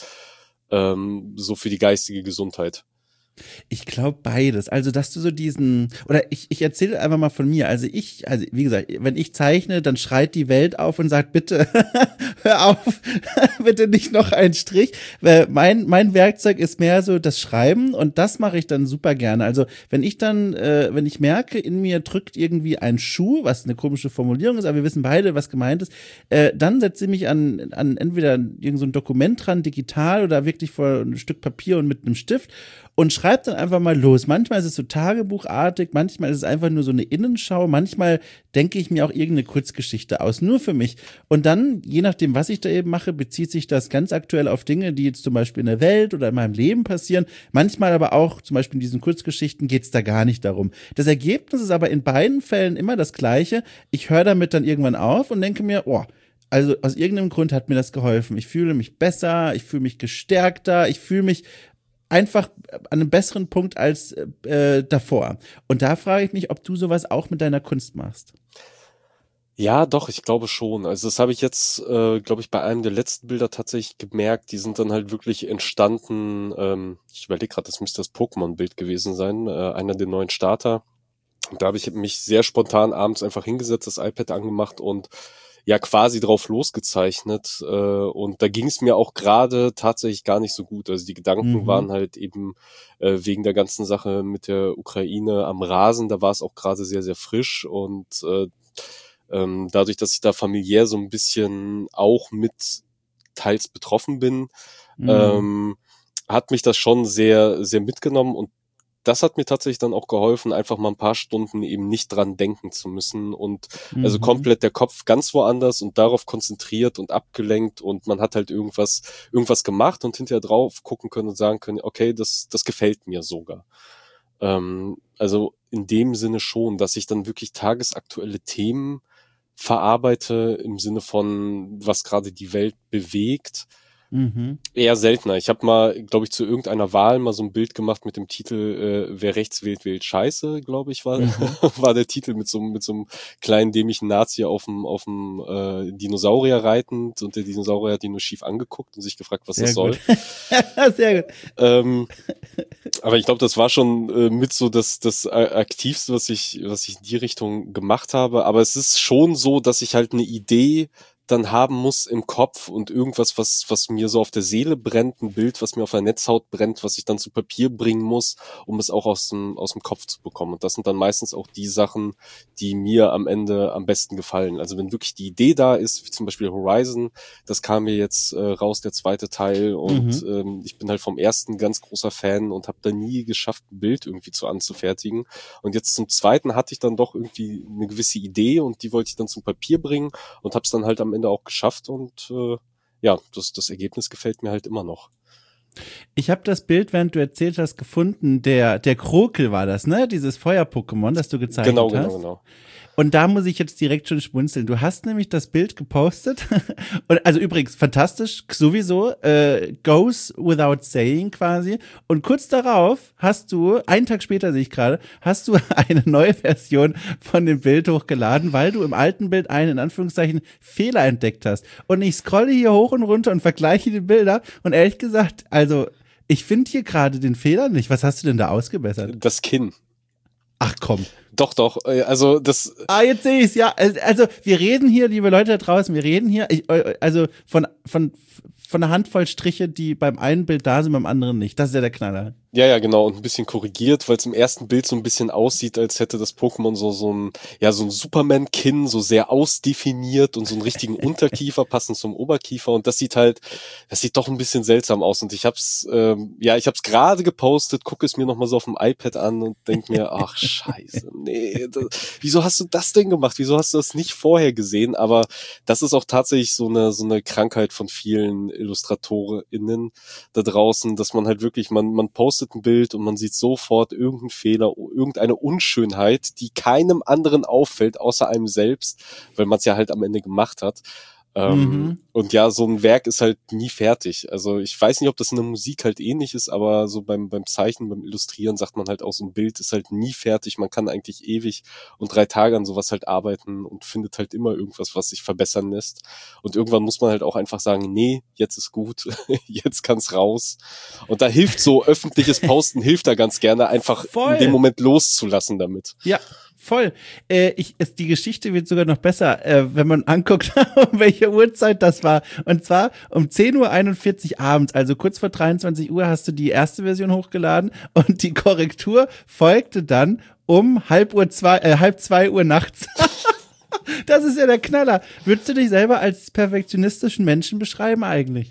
ähm, so für die geistige Gesundheit? Ich glaube beides. Also, dass du so diesen, oder ich, ich erzähle einfach mal von mir. Also ich, also wie gesagt, wenn ich zeichne, dann schreit die Welt auf und sagt, bitte, hör auf, bitte nicht noch einen Strich. Weil mein, mein Werkzeug ist mehr so das Schreiben und das mache ich dann super gerne. Also wenn ich dann, äh, wenn ich merke, in mir drückt irgendwie ein Schuh, was eine komische Formulierung ist, aber wir wissen beide, was gemeint ist, äh, dann setze ich mich an, an entweder irgend so ein Dokument dran, digital oder wirklich vor ein Stück Papier und mit einem Stift und schreibt dann einfach mal los. Manchmal ist es so tagebuchartig, manchmal ist es einfach nur so eine Innenschau, manchmal denke ich mir auch irgendeine Kurzgeschichte aus, nur für mich. Und dann, je nachdem, was ich da eben mache, bezieht sich das ganz aktuell auf Dinge, die jetzt zum Beispiel in der Welt oder in meinem Leben passieren. Manchmal aber auch, zum Beispiel in diesen Kurzgeschichten, geht es da gar nicht darum. Das Ergebnis ist aber in beiden Fällen immer das gleiche. Ich höre damit dann irgendwann auf und denke mir, oh, also aus irgendeinem Grund hat mir das geholfen. Ich fühle mich besser, ich fühle mich gestärkter, ich fühle mich einfach an einem besseren Punkt als äh, davor. Und da frage ich mich, ob du sowas auch mit deiner Kunst machst. Ja, doch, ich glaube schon. Also das habe ich jetzt, äh, glaube ich, bei einem der letzten Bilder tatsächlich gemerkt. Die sind dann halt wirklich entstanden. Ähm, ich überlege gerade, das müsste das Pokémon-Bild gewesen sein, äh, einer der neuen Starter. Und da habe ich mich sehr spontan abends einfach hingesetzt, das iPad angemacht und ja quasi drauf losgezeichnet. Äh, und da ging es mir auch gerade tatsächlich gar nicht so gut. Also die Gedanken Mhm. waren halt eben äh, wegen der ganzen Sache mit der Ukraine am Rasen. Da war es auch gerade sehr, sehr frisch und äh, ähm, dadurch, dass ich da familiär so ein bisschen auch mit teils betroffen bin, Mhm. ähm, hat mich das schon sehr, sehr mitgenommen und das hat mir tatsächlich dann auch geholfen, einfach mal ein paar Stunden eben nicht dran denken zu müssen und also Mhm. komplett der Kopf ganz woanders und darauf konzentriert und abgelenkt und man hat halt irgendwas, irgendwas gemacht und hinterher drauf gucken können und sagen können, okay, das, das gefällt mir sogar. Ähm, also in dem Sinne schon, dass ich dann wirklich tagesaktuelle Themen verarbeite im Sinne von, was gerade die Welt bewegt. Mhm. Eher seltener. Ich habe mal, glaube ich, zu irgendeiner Wahl mal so ein Bild gemacht mit dem Titel äh, Wer rechts wählt, wählt Scheiße, glaube ich, war, Mhm. war der Titel mit so, mit so einem kleinen dämlichen Nazi auf dem, auf dem äh, Dinosaurier reitend und der Dinosaurier hat ihn nur schief angeguckt und sich gefragt, was das Sehr gut. soll. Sehr gut. Ähm, aber ich glaube, das war schon äh, mit so das, das äh, Aktivste, was ich, was ich in die Richtung gemacht habe. Aber es ist schon so, dass ich halt eine Idee dann haben muss im Kopf und irgendwas, was, was mir so auf der Seele brennt, ein Bild, was mir auf der Netzhaut brennt, was ich dann zu Papier bringen muss, um es auch aus dem, aus dem Kopf zu bekommen. Und das sind dann meistens auch die Sachen, die mir am Ende am besten gefallen. Also wenn wirklich die Idee da ist, wie zum Beispiel Horizon, das kam mir jetzt äh, raus, der zweite Teil, und Mhm. ähm, ich bin halt vom ersten ganz großer Fan und habe da nie geschafft, ein Bild irgendwie zu anzufertigen. Und jetzt zum zweiten hatte ich dann doch irgendwie eine gewisse Idee und die wollte ich dann zum Papier bringen und habe es dann halt am Ende auch geschafft und äh, ja, das, das Ergebnis gefällt mir halt immer noch. Ich habe das Bild, während du erzählt hast, gefunden. Der, der Krokel war das, ne? Dieses Feuer-Pokémon, das du gezeigt Genau, hast. genau, genau. Und da muss ich jetzt direkt schon schmunzeln. Du hast nämlich das Bild gepostet. Und also übrigens, fantastisch, sowieso, äh, goes without saying quasi. Und kurz darauf hast du, einen Tag später sehe ich gerade, hast du eine neue Version von dem Bild hochgeladen, weil du im alten Bild einen, in Anführungszeichen, Fehler entdeckt hast. Und ich scrolle hier hoch und runter und vergleiche die Bilder. Und ehrlich gesagt, also, ich finde hier gerade den Fehler nicht. Was hast du denn da ausgebessert? Das Kinn. Ach komm. Doch, doch, äh, also das... Ah, jetzt sehe ich's, ja. Also, wir reden hier, liebe Leute da draußen, wir reden hier, ich, also von, von, von einer Handvoll Striche, die beim einen Bild da sind, beim anderen nicht. Das ist ja der Knaller. Ja, ja, genau, und ein bisschen korrigiert, weil es im ersten Bild so ein bisschen aussieht, als hätte das Pokémon so so ein, ja, so ein Superman-Kinn, so sehr ausdefiniert und so einen richtigen Unterkiefer passend zum Oberkiefer, und das sieht halt, das sieht doch ein bisschen seltsam aus, und ich hab's, ähm, ja, ich hab's gerade gepostet, gucke es mir nochmal so auf dem iPad an und denk mir, ach, scheiße, nee, das, wieso hast du das denn gemacht? Wieso hast du das nicht vorher gesehen? Aber das ist auch tatsächlich so eine, so eine Krankheit von vielen IllustratorInnen da draußen, dass man halt wirklich, man, man postet ein Bild und man sieht sofort irgendeinen Fehler, irgendeine Unschönheit, die keinem anderen auffällt, außer einem selbst, weil man es ja halt am Ende gemacht hat. Ähm, Mhm. Und ja, so ein Werk ist halt nie fertig. Also ich weiß nicht, ob das in der Musik halt ähnlich ist, aber so beim beim Zeichnen, beim Illustrieren sagt man halt auch, so ein Bild ist halt nie fertig. Man kann eigentlich ewig und drei Tage an sowas halt arbeiten und findet halt immer irgendwas, was sich verbessern lässt. Und irgendwann muss man halt auch einfach sagen, nee, jetzt ist gut, jetzt kann's raus. Und da hilft so öffentliches Posten, hilft da ganz gerne, einfach Voll. in dem Moment loszulassen damit. Ja, voll. Äh, ich, es, die Geschichte wird sogar noch besser, äh, wenn man anguckt, um welche Uhrzeit das war. Und zwar um zehn Uhr einundvierzig abends, also kurz vor dreiundzwanzig Uhr, hast du die erste Version hochgeladen und die Korrektur folgte dann um halb Uhr zwei, äh, halb zwei Uhr nachts. Das ist ja der Knaller. Würdest du dich selber als perfektionistischen Menschen beschreiben eigentlich?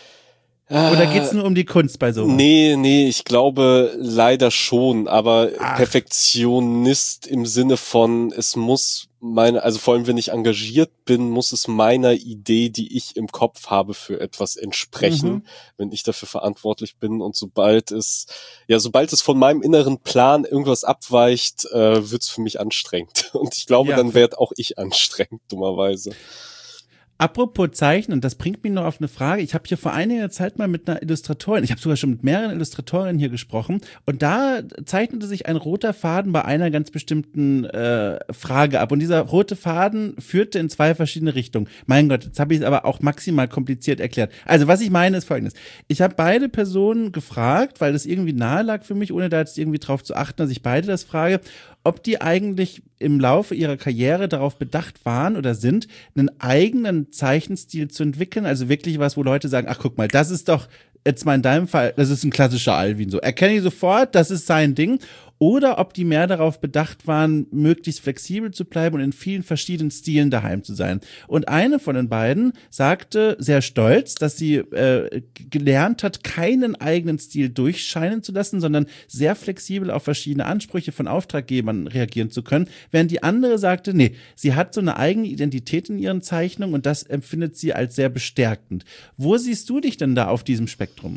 Oder geht's nur um die Kunst bei sowas? Nee, nee, ich glaube leider schon, aber Ach. Perfektionist im Sinne von, es muss meine, also vor allem wenn ich engagiert bin, muss es meiner Idee, die ich im Kopf habe, für etwas entsprechen, Mhm. wenn ich dafür verantwortlich bin, und sobald es, ja, sobald es von meinem inneren Plan irgendwas abweicht, äh, wird's für mich anstrengend. Und ich glaube, Ja. dann werd auch ich anstrengend, dummerweise. Apropos Zeichnen, das bringt mich noch auf eine Frage. Ich habe hier vor einiger Zeit mal mit einer Illustratorin, ich habe sogar schon mit mehreren Illustratorinnen hier gesprochen, und da zeichnete sich ein roter Faden bei einer ganz bestimmten äh, Frage ab. Und dieser rote Faden führte in zwei verschiedene Richtungen. Mein Gott, jetzt habe ich es aber auch maximal kompliziert erklärt. Also was ich meine ist Folgendes. Ich habe beide Personen gefragt, weil das irgendwie nahe lag für mich, ohne da jetzt irgendwie drauf zu achten, dass ich beide das frage, ob die eigentlich im Laufe ihrer Karriere darauf bedacht waren oder sind, einen eigenen Zeichenstil zu entwickeln. Also wirklich was, wo Leute sagen, ach guck mal, das ist doch jetzt mal in deinem Fall, das ist ein klassischer Alvin so. Erkenne ich sofort, das ist sein Ding. Oder ob die mehr darauf bedacht waren, möglichst flexibel zu bleiben und in vielen verschiedenen Stilen daheim zu sein. Und eine von den beiden sagte sehr stolz, dass sie äh, gelernt hat, keinen eigenen Stil durchscheinen zu lassen, sondern sehr flexibel auf verschiedene Ansprüche von Auftraggebern reagieren zu können. Während die andere sagte, nee, sie hat so eine eigene Identität in ihren Zeichnungen und das empfindet sie als sehr bestärkend. Wo siehst du dich denn da auf diesem Spektrum?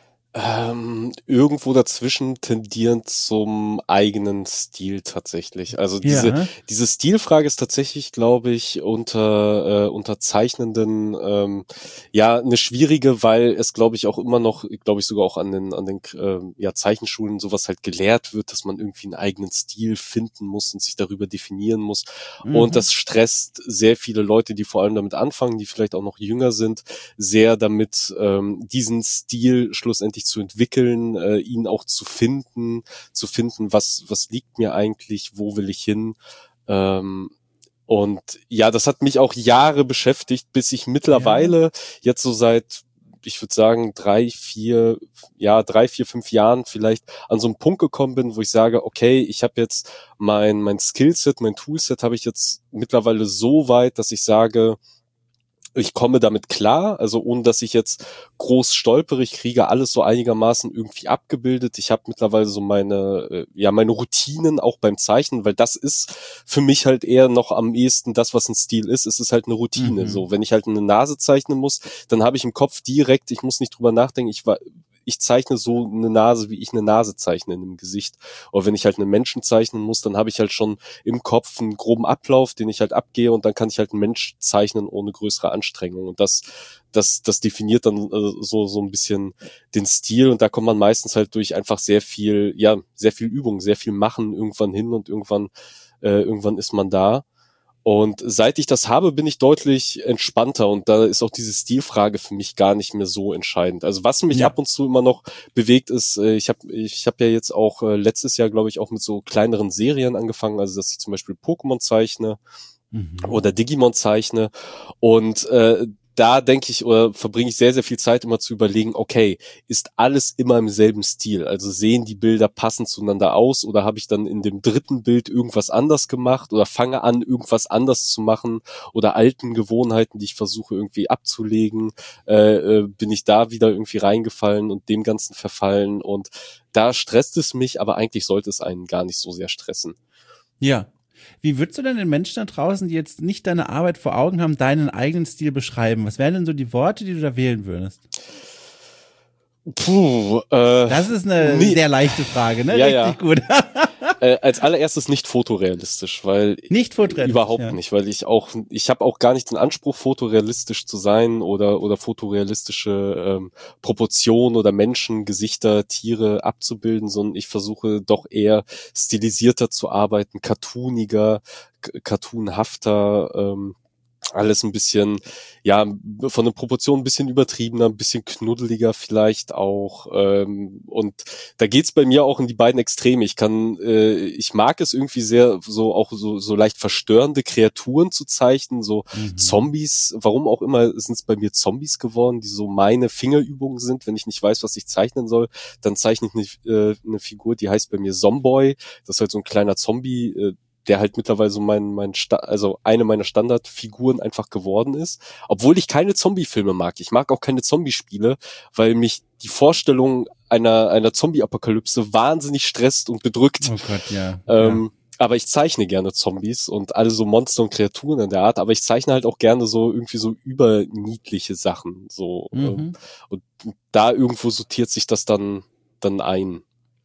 Ähm, irgendwo dazwischen, tendierend zum eigenen Stil tatsächlich. Also diese Ja. diese Stilfrage ist tatsächlich, glaube ich, unter äh, unter Zeichnenden ähm, ja eine schwierige, weil es, glaube ich, auch immer noch, glaube ich, sogar auch an den an den ähm, ja Zeichenschulen sowas halt gelehrt wird, dass man irgendwie einen eigenen Stil finden muss und sich darüber definieren muss. Mhm. Und das stresst sehr viele Leute, die vor allem damit anfangen, die vielleicht auch noch jünger sind, sehr damit, ähm, diesen Stil schlussendlich zu entwickeln, äh, ihn auch zu finden, zu finden, was was liegt mir eigentlich, wo will ich hin. Ähm, und ja, das hat mich auch Jahre beschäftigt, bis ich mittlerweile ja. jetzt so seit, ich würde sagen, drei, vier, ja, drei, vier, fünf Jahren vielleicht an so einen Punkt gekommen bin, wo ich sage, okay, ich habe jetzt mein mein Skillset, mein Toolset habe ich jetzt mittlerweile so weit, dass ich sage, ich komme damit klar, also ohne dass ich jetzt groß stolpere, ich kriege alles so einigermaßen irgendwie abgebildet. Ich habe mittlerweile so meine, äh, ja, meine Routinen auch beim Zeichnen, weil das ist für mich halt eher noch am ehesten das, was ein Stil ist. Es ist halt eine Routine. Mhm. So, wenn ich halt eine Nase zeichnen muss, dann habe ich im Kopf direkt, ich muss nicht drüber nachdenken, ich war ich zeichne so eine Nase, wie ich eine Nase zeichne in einem Gesicht. Oder wenn ich halt einen Menschen zeichnen muss, dann habe ich halt schon im Kopf einen groben Ablauf, den ich halt abgehe und dann kann ich halt einen Mensch zeichnen ohne größere Anstrengung. Und das das das definiert dann äh, so so ein bisschen den Stil und da kommt man meistens halt durch einfach sehr viel, ja, sehr viel Übung, sehr viel Machen irgendwann hin und irgendwann äh, irgendwann ist man da. Und seit ich das habe, bin ich deutlich entspannter und da ist auch diese Stilfrage für mich gar nicht mehr so entscheidend. Also was mich Ja. ab und zu immer noch bewegt ist, äh, ich habe ich hab ja jetzt auch äh, letztes Jahr, glaube ich, auch mit so kleineren Serien angefangen, also dass ich zum Beispiel Pokémon zeichne Mhm. oder Digimon zeichne und äh, da denke ich oder verbringe ich sehr, sehr viel Zeit immer zu überlegen, okay, ist alles immer im selben Stil? Also sehen die Bilder passend zueinander aus oder habe ich dann in dem dritten Bild irgendwas anders gemacht oder fange an, irgendwas anders zu machen oder alten Gewohnheiten, die ich versuche irgendwie abzulegen, äh, äh, bin ich da wieder irgendwie reingefallen und dem Ganzen verfallen und da stresst es mich, aber eigentlich sollte es einen gar nicht so sehr stressen. Ja. Wie würdest du denn den Menschen da draußen, die jetzt nicht deine Arbeit vor Augen haben, deinen eigenen Stil beschreiben? Was wären denn so die Worte, die du da wählen würdest? Puh, äh, Das ist eine nee. sehr leichte Frage, ne? Ja, Richtig ja. gut. äh, als allererstes nicht fotorealistisch, weil Nicht fotorealistisch, überhaupt ja. nicht, weil ich auch ich habe auch gar nicht den Anspruch fotorealistisch zu sein oder oder fotorealistische ähm, Proportionen oder Menschen, Gesichter, Tiere abzubilden, sondern ich versuche doch eher stilisierter zu arbeiten, cartooniger, k- cartoonhafter, ähm, alles ein bisschen, ja, von den Proportionen ein bisschen übertriebener, ein bisschen knuddeliger vielleicht auch. Ähm, und da geht's bei mir auch in die beiden Extreme. Ich kann, äh, ich mag es irgendwie sehr, so auch so so leicht verstörende Kreaturen zu zeichnen, so Mhm. Zombies. Warum auch immer sind es bei mir Zombies geworden, die so meine Fingerübungen sind. Wenn ich nicht weiß, was ich zeichnen soll, dann zeichne ich eine, äh, eine Figur, die heißt bei mir Zomboy. Das ist halt so ein kleiner Zombie. Äh, der halt mittlerweile so mein, mein, Sta- also eine meiner Standardfiguren einfach geworden ist. Obwohl ich keine Zombie-Filme mag. Ich mag auch keine Zombie-Spiele, weil mich die Vorstellung einer, einer Zombie-Apokalypse wahnsinnig stresst und bedrückt. Oh Gott, ja. Ähm, aber ich zeichne gerne Zombies und alle so Monster und Kreaturen in der Art, aber ich zeichne halt auch gerne so irgendwie so überniedliche Sachen, so, ja. ähm, Mhm. und da irgendwo sortiert sich das dann, dann ein.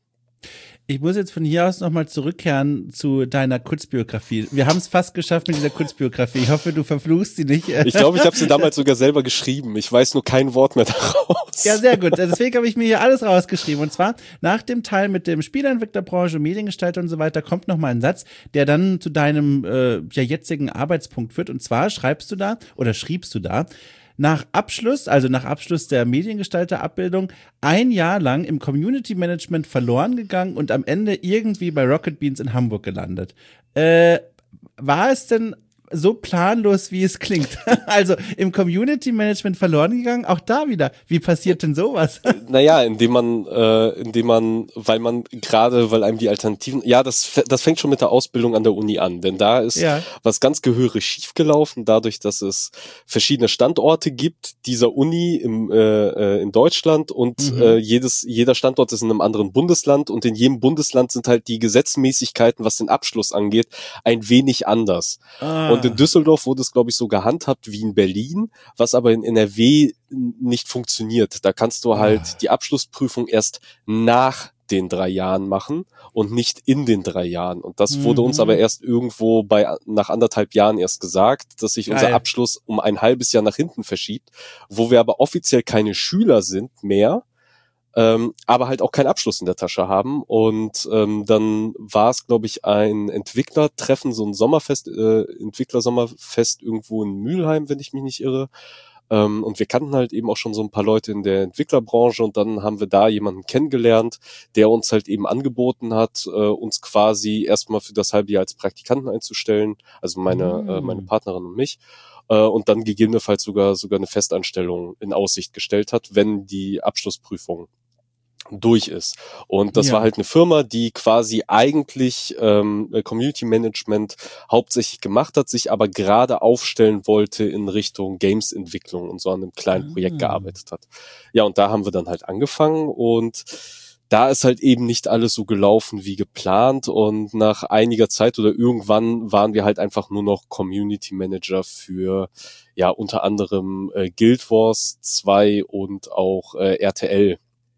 Ich muss jetzt von hier aus nochmal zurückkehren zu deiner Kurzbiografie. Wir haben es fast geschafft mit dieser Kurzbiografie. Ich hoffe, du verfluchst sie nicht. Ich glaube, ich habe sie damals sogar selber geschrieben. Ich weiß nur kein Wort mehr daraus. Ja, sehr gut. Deswegen habe ich mir hier alles rausgeschrieben. Und zwar nach dem Teil mit dem Spieleentwicklerbranche, Mediengestalter und so weiter kommt nochmal ein Satz, der dann zu deinem äh, ja, jetzigen Arbeitspunkt führt. Und zwar schreibst du da oder schriebst du da, nach Abschluss, also nach Abschluss der Mediengestalter-Abbildung, ein Jahr lang im Community Management verloren gegangen und am Ende irgendwie bei Rocket Beans in Hamburg gelandet. Äh, war es denn so planlos, wie es klingt? Also im Community Management verloren gegangen, auch da wieder. Wie passiert denn sowas? Naja, indem man, äh, indem man, weil man gerade, weil einem die Alternativen, ja, das, das fängt schon mit der Ausbildung an der Uni an, denn da ist Ja. was ganz gehörig schiefgelaufen, dadurch, dass es verschiedene Standorte gibt dieser Uni im, äh, in Deutschland und Mhm. äh, jedes, jeder Standort ist in einem anderen Bundesland und in jedem Bundesland sind halt die Gesetzmäßigkeiten, was den Abschluss angeht, ein wenig anders. Ah. Und in Düsseldorf wurde es, glaube ich, so gehandhabt wie in Berlin, was aber in N R W nicht funktioniert. Da kannst du halt Ah. die Abschlussprüfung erst nach den drei Jahren machen und nicht in den drei Jahren. Und das wurde uns Mhm. aber erst irgendwo bei nach anderthalb Jahren erst gesagt, dass sich unser Geil. Abschluss um ein halbes Jahr nach hinten verschiebt, wo wir aber offiziell keine Schüler sind mehr, ähm, aber halt auch keinen Abschluss in der Tasche haben. Und ähm, dann war es, glaube ich, ein Entwicklertreffen, so ein Sommerfest, äh, Entwicklersommerfest irgendwo in Mülheim, wenn ich mich nicht irre. Ähm, und wir kannten halt eben auch schon so ein paar Leute in der Entwicklerbranche und dann haben wir da jemanden kennengelernt, der uns halt eben angeboten hat, äh, uns quasi erstmal für das halbe Jahr als Praktikanten einzustellen, also meine, Mm. äh, meine Partnerin und mich. Äh, und dann gegebenenfalls sogar sogar eine Festanstellung in Aussicht gestellt hat, wenn die Abschlussprüfung durch ist. Und das Ja. war halt eine Firma, die quasi eigentlich ähm, Community Management hauptsächlich gemacht hat, sich aber gerade aufstellen wollte in Richtung Games-Entwicklung und so an einem kleinen Projekt Ah. gearbeitet hat. Ja, und da haben wir dann halt angefangen und da ist halt eben nicht alles so gelaufen wie geplant und nach einiger Zeit oder irgendwann waren wir halt einfach nur noch Community Manager für ja unter anderem äh, Guild Wars zwei und auch äh, R T L.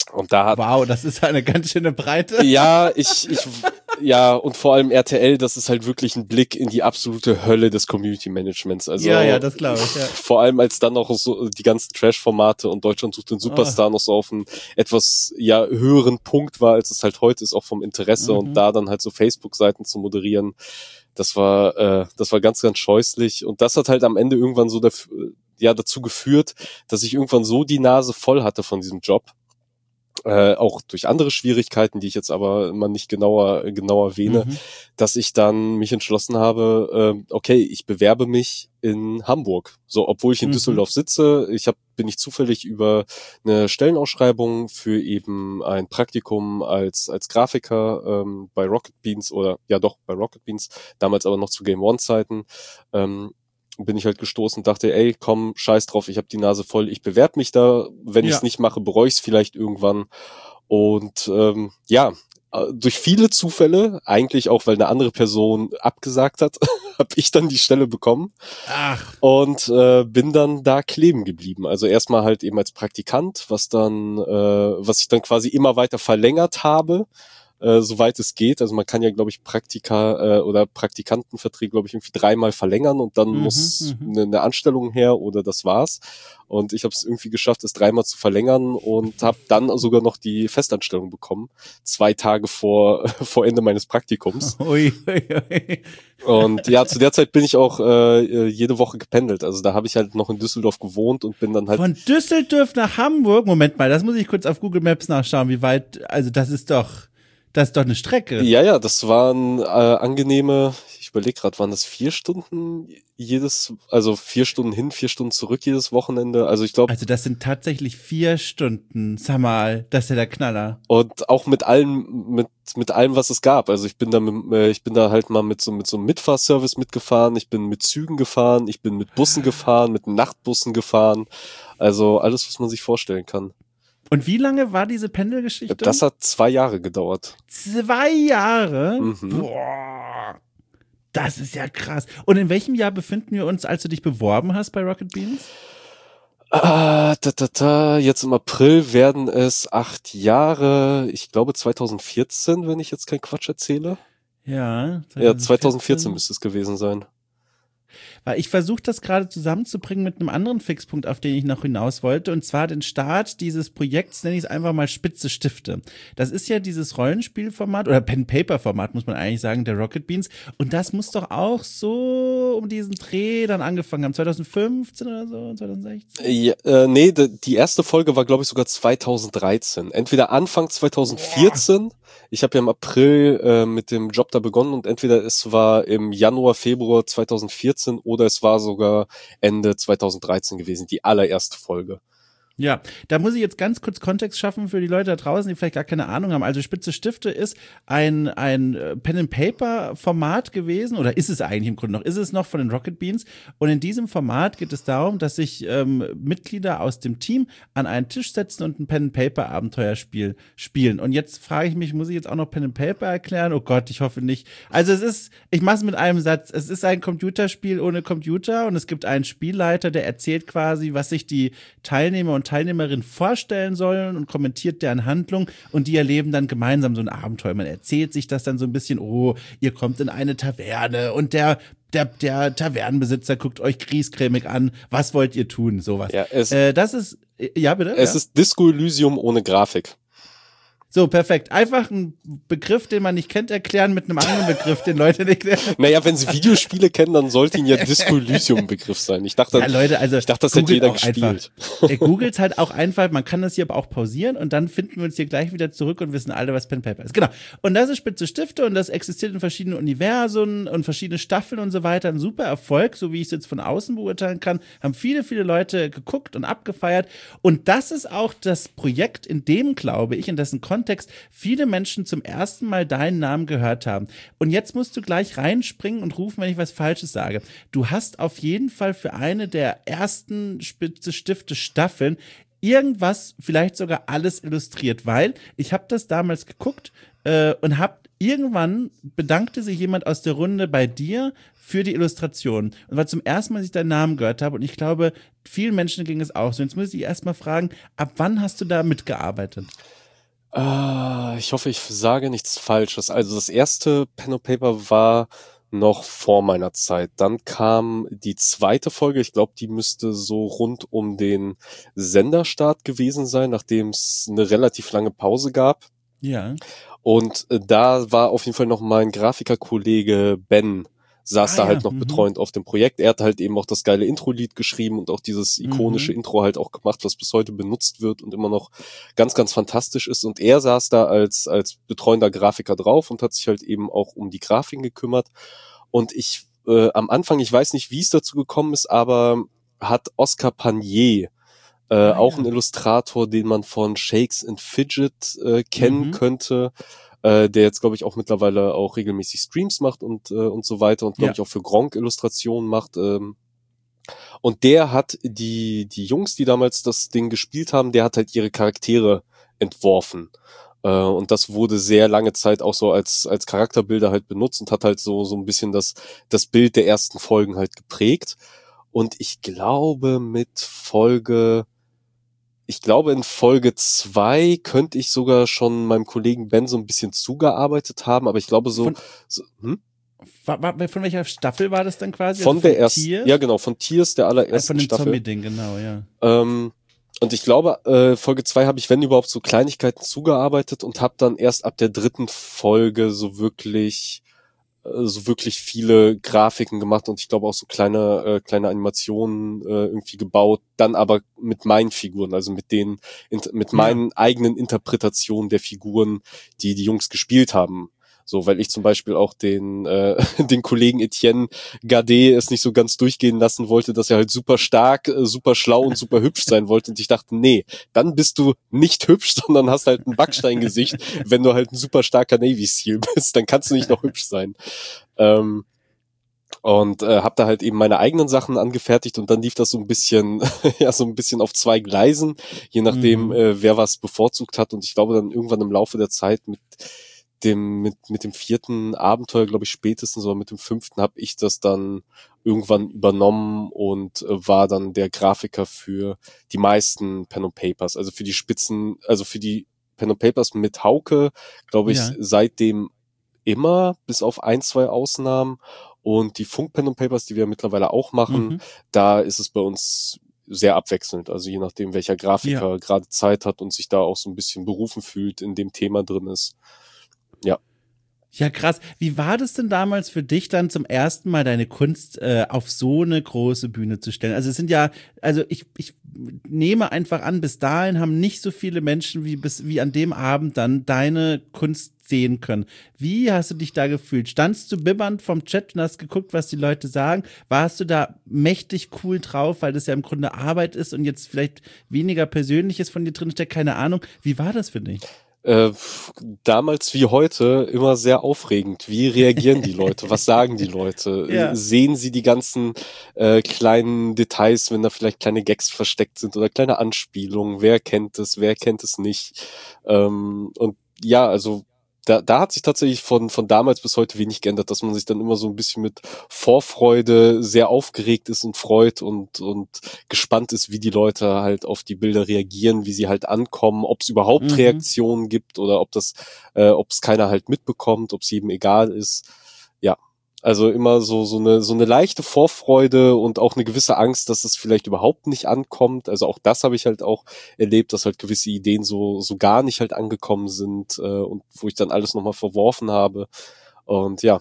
Und da hat, wow, das ist eine ganz schöne Breite. Ja, ich, ich, ja, und vor allem R T L, das ist halt wirklich ein Blick in die absolute Hölle des Community Managements. Also, ja, ja, das glaube ich, ja. Vor allem als dann noch so die ganzen Trash-Formate und Deutschland sucht den Superstar oh. noch so auf einen etwas, ja, höheren Punkt war, als es halt heute ist, auch vom Interesse mhm. und da dann halt so Facebook-Seiten zu moderieren. Das war, äh, das war ganz, ganz scheußlich und das hat halt am Ende irgendwann so dafür, ja, dazu geführt, dass ich irgendwann so die Nase voll hatte von diesem Job. Äh, auch durch andere Schwierigkeiten, die ich jetzt aber mal nicht genauer genau erwähne, mhm. dass ich dann mich entschlossen habe, äh, okay, ich bewerbe mich in Hamburg. So, obwohl ich in mhm. Düsseldorf sitze, ich hab, bin ich zufällig über eine Stellenausschreibung für eben ein Praktikum als als Grafiker ähm, bei Rocket Beans oder ja doch bei Rocket Beans, damals aber noch zu Game One Zeiten, ähm, bin ich halt gestoßen und dachte, ey, komm, scheiß drauf, ich habe die Nase voll, ich bewerbe mich da, wenn ja. ich es nicht mache, bereue ich es vielleicht irgendwann. Und ähm, ja, durch viele Zufälle, eigentlich auch, weil eine andere Person abgesagt hat, habe ich dann die Stelle bekommen. Ach. Und äh, bin dann da kleben geblieben. Also erstmal halt eben als Praktikant, was dann, äh, was ich dann quasi immer weiter verlängert habe. Äh, soweit es geht. Also man kann ja, glaube ich, Praktika äh, oder Praktikantenverträge, glaube ich, irgendwie dreimal verlängern und dann mhm, muss eine, eine Anstellung her oder das war's. Und ich habe es irgendwie geschafft, es dreimal zu verlängern und habe dann sogar noch die Festanstellung bekommen, zwei Tage vor vor Ende meines Praktikums. Ui, ui, ui. Und ja, zu der Zeit bin ich auch äh, jede Woche gependelt. Also da habe ich halt noch in Düsseldorf gewohnt und bin dann halt von Düsseldorf nach Hamburg. Moment mal, das muss ich kurz auf Google Maps nachschauen, wie weit. Also das ist doch Das ist doch eine Strecke. Ja, ja, das waren äh, angenehme, ich überlege gerade, waren das vier Stunden jedes, also vier Stunden hin, vier Stunden zurück jedes Wochenende. Also ich glaube. Also das sind tatsächlich vier Stunden. Sag mal, das ist ja der Knaller. Und auch mit allem, mit mit allem, was es gab. Also ich bin da, mit, äh, ich bin da halt mal mit so mit so einem Mitfahrservice mitgefahren. Ich bin mit Zügen gefahren. Ich bin mit Bussen gefahren, mit Nachtbussen gefahren. Also alles, was man sich vorstellen kann. Und wie lange war diese Pendelgeschichte? Das hat zwei Jahre gedauert. Zwei Jahre? Mhm. Boah, das ist ja krass. Und in welchem Jahr befinden wir uns, als du dich beworben hast bei Rocket Beans? Ah, ta, ta, ta. Jetzt im April werden es acht Jahre. Ich glaube zweitausendvierzehn, wenn ich jetzt keinen Quatsch erzähle. Ja. zweitausendvierzehn. Ja, zweitausendvierzehn müsste es gewesen sein. Weil ich versuche das gerade zusammenzubringen mit einem anderen Fixpunkt, auf den ich noch hinaus wollte, und zwar den Start dieses Projekts, nenne ich es einfach mal Spitze Stifte. Das ist ja dieses Rollenspielformat oder Pen-Paper-Format, muss man eigentlich sagen, der Rocket Beans. Und das muss doch auch so um diesen Dreh dann angefangen haben, zweitausendfünfzehn oder so, zweitausendsechzehn? Ja, äh, nee, die erste Folge war, glaube ich, sogar zweitausenddreizehn. Entweder Anfang zweitausendvierzehn, Boah. Ich habe ja im April äh, mit dem Job da begonnen und entweder es war im Januar, Februar zweitausendvierzehn oder es war sogar Ende zweitausenddreizehn gewesen, die allererste Folge. Ja, da muss ich jetzt ganz kurz Kontext schaffen für die Leute da draußen, die vielleicht gar keine Ahnung haben. Also Spitze Stifte ist ein ein Pen-and-Paper-Format gewesen, oder ist es eigentlich im Grunde noch, ist es noch von den Rocket Beans. Und in diesem Format geht es darum, dass sich ähm, Mitglieder aus dem Team an einen Tisch setzen und ein Pen-and-Paper-Abenteuerspiel spielen. Und jetzt frage ich mich, muss ich jetzt auch noch Pen-and-Paper erklären? Oh Gott, ich hoffe nicht. Also es ist, ich mache es mit einem Satz, es ist ein Computerspiel ohne Computer und es gibt einen Spielleiter, der erzählt quasi, was sich die Teilnehmer und Teilnehmerin vorstellen sollen und kommentiert deren Handlung und die erleben dann gemeinsam so ein Abenteuer. Man erzählt sich das dann so ein bisschen, oh, ihr kommt in eine Taverne und der der der Tavernenbesitzer guckt euch griesgrämig an, was wollt ihr tun, sowas. Ja, es, äh, das ist, ja bitte? Es ja? ist Disco Elysium ohne Grafik. So, perfekt. Einfach einen Begriff, den man nicht kennt, erklären mit einem anderen Begriff, den Leute nicht kennen. Naja, wenn sie Videospiele kennen, dann sollte ihnen ja Disco Elysium ein Begriff sein. Ich dachte, ja, Leute, also ich dachte das hätte jeder gespielt. Ihr googelt halt auch einfach, man kann das hier aber auch pausieren und dann finden wir uns hier gleich wieder zurück und wissen alle, was Pen Paper ist. Genau. Und das ist Spitze Stifte und das existiert in verschiedenen Universen und verschiedene Staffeln und so weiter. Ein super Erfolg, so wie ich es jetzt von außen beurteilen kann. Haben viele, viele Leute geguckt und abgefeiert. Und das ist auch das Projekt, in dem, glaube ich, in dessen Kontext viele Menschen zum ersten Mal deinen Namen gehört haben. Und jetzt musst du gleich reinspringen und rufen, wenn ich was Falsches sage. Du hast auf jeden Fall für eine der ersten Spitze Stifte Staffeln irgendwas, vielleicht sogar alles illustriert, weil ich habe das damals geguckt äh, und habe irgendwann bedankte sich jemand aus der Runde bei dir für die Illustration. Und weil zum ersten Mal, dass ich deinen Namen gehört habe und ich glaube, vielen Menschen ging es auch so. Jetzt muss ich erst mal fragen, ab wann hast du da mitgearbeitet? Äh, ich hoffe, ich sage nichts Falsches. Also das erste Pen and Paper war noch vor meiner Zeit. Dann kam die zweite Folge. Ich glaube, die müsste so rund um den Senderstart gewesen sein, nachdem es eine relativ lange Pause gab. Ja. Und äh, da war auf jeden Fall noch mein Grafikerkollege Ben, saß Ah, da ja. halt noch Mhm. betreuend auf dem Projekt. Er hat halt eben auch das geile Intro-Lied geschrieben und auch dieses ikonische Mhm. Intro halt auch gemacht, was bis heute benutzt wird und immer noch ganz, ganz fantastisch ist. Und er saß da als als betreuender Grafiker drauf und hat sich halt eben auch um die Grafiken gekümmert. Und ich äh, am Anfang, ich weiß nicht, wie es dazu gekommen ist, aber hat Oscar Panier, äh, Ah, auch ja. ein Illustrator, den man von Shakes and Fidget äh, kennen Mhm. könnte, äh, der jetzt, glaube ich, auch mittlerweile auch regelmäßig Streams macht und äh, und so weiter und, glaube Ja. ich, auch für Gronkh Illustrationen macht. Ähm. Und der hat die die Jungs, die damals das Ding gespielt haben, der hat halt ihre Charaktere entworfen. Äh, und das wurde sehr lange Zeit auch so als als Charakterbilder halt benutzt und hat halt so so ein bisschen das das Bild der ersten Folgen halt geprägt. Und ich glaube, mit Folge Ich glaube, in Folge zwei könnte ich sogar schon meinem Kollegen Ben so ein bisschen zugearbeitet haben, aber ich glaube so, Von, so hm? wa- wa- von welcher Staffel war das dann quasi? Von Also der von ersten, Tiers? ja genau, von Tiers, der Ah, allerersten von dem Staffel. Zombie-Ding, genau, ja. Ähm, und ich glaube, äh, Folge zwei habe ich, wenn überhaupt, so Kleinigkeiten zugearbeitet und habe dann erst ab der dritten Folge so wirklich äh, so wirklich viele Grafiken gemacht und ich glaube auch so kleine äh, kleine Animationen äh, irgendwie gebaut, dann aber mit meinen Figuren, also mit den int- mit Ja. meinen eigenen Interpretationen der Figuren, die die Jungs gespielt haben. So, weil ich zum Beispiel auch den äh, den Kollegen Etienne Gade es nicht so ganz durchgehen lassen wollte, dass er halt super stark, äh, super schlau und super hübsch sein wollte. Und ich dachte, nee, dann bist du nicht hübsch, sondern hast halt ein Backsteingesicht, wenn du halt ein super starker Navy Seal bist. Dann kannst du nicht noch hübsch sein. Ähm, und äh, habe da halt eben meine eigenen Sachen angefertigt und dann lief das so ein bisschen, ja, so ein bisschen auf zwei Gleisen, je nachdem, Mhm. äh, wer was bevorzugt hat. Und ich glaube dann irgendwann im Laufe der Zeit mit dem mit mit dem vierten Abenteuer, glaube ich spätestens, oder mit dem fünften habe ich das dann irgendwann übernommen und äh, war dann der Grafiker für die meisten Pen and Papers, also für die Spitzen, also für die Pen and Papers mit Hauke, glaube ich, Ja. seitdem immer, bis auf ein, zwei Ausnahmen. Und die Funk Pen and Papers, die wir mittlerweile auch machen, Mhm. da ist es bei uns sehr abwechselnd. Also je nachdem, welcher Grafiker Ja. gerade Zeit hat und sich da auch so ein bisschen berufen fühlt, in dem Thema drin ist. Ja. Ja, krass. Wie war das denn damals für dich dann zum ersten Mal deine Kunst äh, auf so eine große Bühne zu stellen? Also es sind ja, also ich, ich nehme einfach an, bis dahin haben nicht so viele Menschen wie bis wie an dem Abend dann deine Kunst sehen können. Wie hast du dich da gefühlt? Standst du bibbernd vom Chat und hast geguckt, was die Leute sagen? Warst du da mächtig cool drauf, weil das ja im Grunde Arbeit ist und jetzt vielleicht weniger Persönliches von dir drin steckt? Keine Ahnung. Wie war das für dich? Äh, damals wie heute immer sehr aufregend. Wie reagieren die Leute? Was sagen die Leute? Ja. Sehen sie die ganzen äh, kleinen Details, wenn da vielleicht kleine Gags versteckt sind oder kleine Anspielungen? Wer kennt es? Wer kennt es nicht? Ähm, und ja, also da, da hat sich tatsächlich von von damals bis heute wenig geändert, dass man sich dann immer so ein bisschen mit Vorfreude sehr aufgeregt ist und freut und und gespannt ist, wie die Leute halt auf die Bilder reagieren, wie sie halt ankommen, ob es überhaupt Mhm. Reaktionen gibt oder ob das, äh, ob es keiner halt mitbekommt, ob es jedem egal ist. Ja, also immer so so eine so eine leichte Vorfreude und auch eine gewisse Angst, dass es vielleicht überhaupt nicht ankommt. Also auch das habe ich halt auch erlebt, dass halt gewisse Ideen so so gar nicht halt angekommen sind äh, und wo ich dann alles nochmal verworfen habe. Und ja,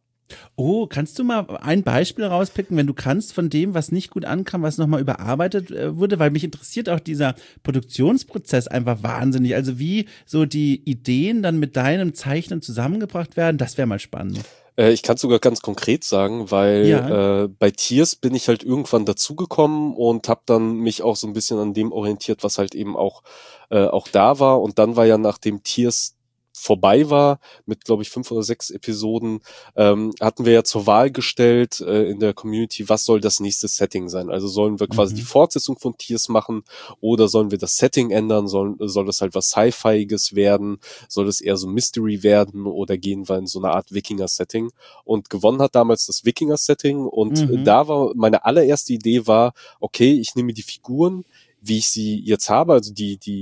Oh, kannst du mal ein Beispiel rauspicken, wenn du kannst, von dem, was nicht gut ankam, was nochmal überarbeitet äh, wurde? Weil mich interessiert auch dieser Produktionsprozess einfach wahnsinnig. Also wie so die Ideen dann mit deinem Zeichnen zusammengebracht werden, das wäre mal spannend. Äh, ich kann es sogar ganz konkret sagen, weil Ja. äh, bei Tiers bin ich halt irgendwann dazugekommen und habe dann mich auch so ein bisschen an dem orientiert, was halt eben auch äh, auch da war. Und dann war ja, nachdem Tiers vorbei war, mit, glaube ich, fünf oder sechs Episoden, ähm, hatten wir ja zur Wahl gestellt äh, in der Community, was soll das nächste Setting sein? Also sollen wir quasi die Mhm. Fortsetzung von Tiers machen oder sollen wir das Setting ändern? Soll, soll das halt was Sci-Fiiges werden? Soll es eher so Mystery werden oder gehen wir in so eine Art Wikinger-Setting? Und gewonnen hat damals das Wikinger-Setting und Mhm. da war meine allererste Idee war, okay, ich nehme die Figuren, wie ich sie jetzt habe, also die die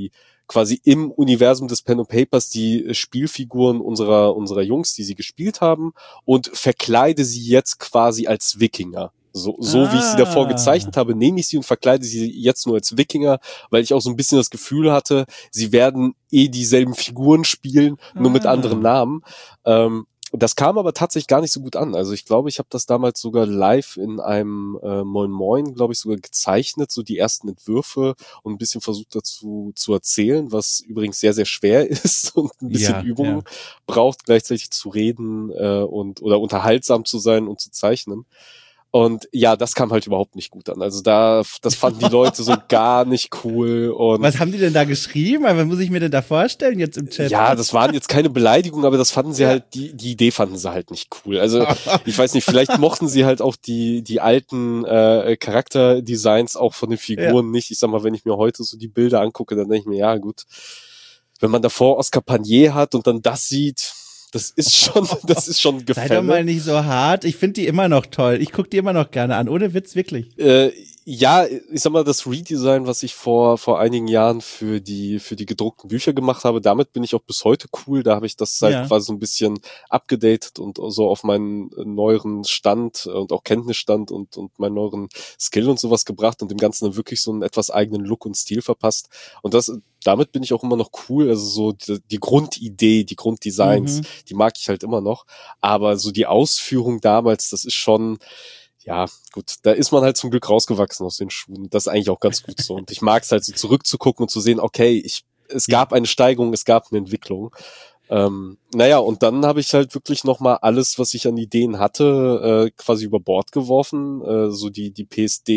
quasi im Universum des Pen and Papers die Spielfiguren unserer unserer Jungs, die sie gespielt haben, und verkleide sie jetzt quasi als Wikinger. So, so ah. wie ich sie davor gezeichnet habe, nehme ich sie und verkleide sie jetzt nur als Wikinger, weil ich auch so ein bisschen das Gefühl hatte, sie werden eh dieselben Figuren spielen, nur ah. mit anderen Namen. Ähm, Das kam aber tatsächlich gar nicht so gut an. Also ich glaube, ich habe das damals sogar live in einem äh, Moin Moin, glaube ich, sogar gezeichnet, so die ersten Entwürfe und ein bisschen versucht dazu zu erzählen, was übrigens sehr, sehr schwer ist und ein bisschen ja, Übung ja. braucht, gleichzeitig zu reden äh, und oder unterhaltsam zu sein und zu zeichnen. Und ja, das kam halt überhaupt nicht gut an. Also da, das fanden die Leute so gar nicht cool. Und was haben die denn da geschrieben? Was muss ich mir denn da vorstellen jetzt im Chat? Ja, das waren jetzt keine Beleidigungen, aber das fanden sie ja. halt, die, die Idee fanden sie halt nicht cool. Also ich weiß nicht, vielleicht mochten sie halt auch die, die alten äh, Charakterdesigns auch von den Figuren ja. nicht. Ich sag mal, wenn ich mir heute so die Bilder angucke, dann denke ich mir, ja gut, wenn man davor Oscar Panier hat und dann das sieht, das ist schon, das ist schon Gefälle. Sei doch mal nicht so hart. Ich finde die immer noch toll. Ich gucke die immer noch gerne an. Ohne Witz, wirklich. Äh, ja, ich sag mal, das Redesign, was ich vor vor einigen Jahren für die für die gedruckten Bücher gemacht habe, damit bin ich auch bis heute cool. Da habe ich das halt ja. quasi so ein bisschen abgedatet und so auf meinen neueren Stand und auch Kenntnisstand und und meinen neueren Skill und sowas gebracht und dem Ganzen dann wirklich so einen etwas eigenen Look und Stil verpasst. Und das damit bin ich auch immer noch cool. Also so die, die Grundidee, die Grunddesigns, mhm. die mag ich halt immer noch. Aber so die Ausführung damals, das ist schon, ja, gut, da ist man halt zum Glück rausgewachsen aus den Schuhen. Das ist eigentlich auch ganz gut so. Und ich mag es halt so zurückzugucken und zu sehen, okay, ich, es gab eine Steigerung, es gab eine Entwicklung. Ähm, naja, und dann habe ich halt wirklich nochmal alles, was ich an Ideen hatte, äh, quasi über Bord geworfen, äh, so die die P S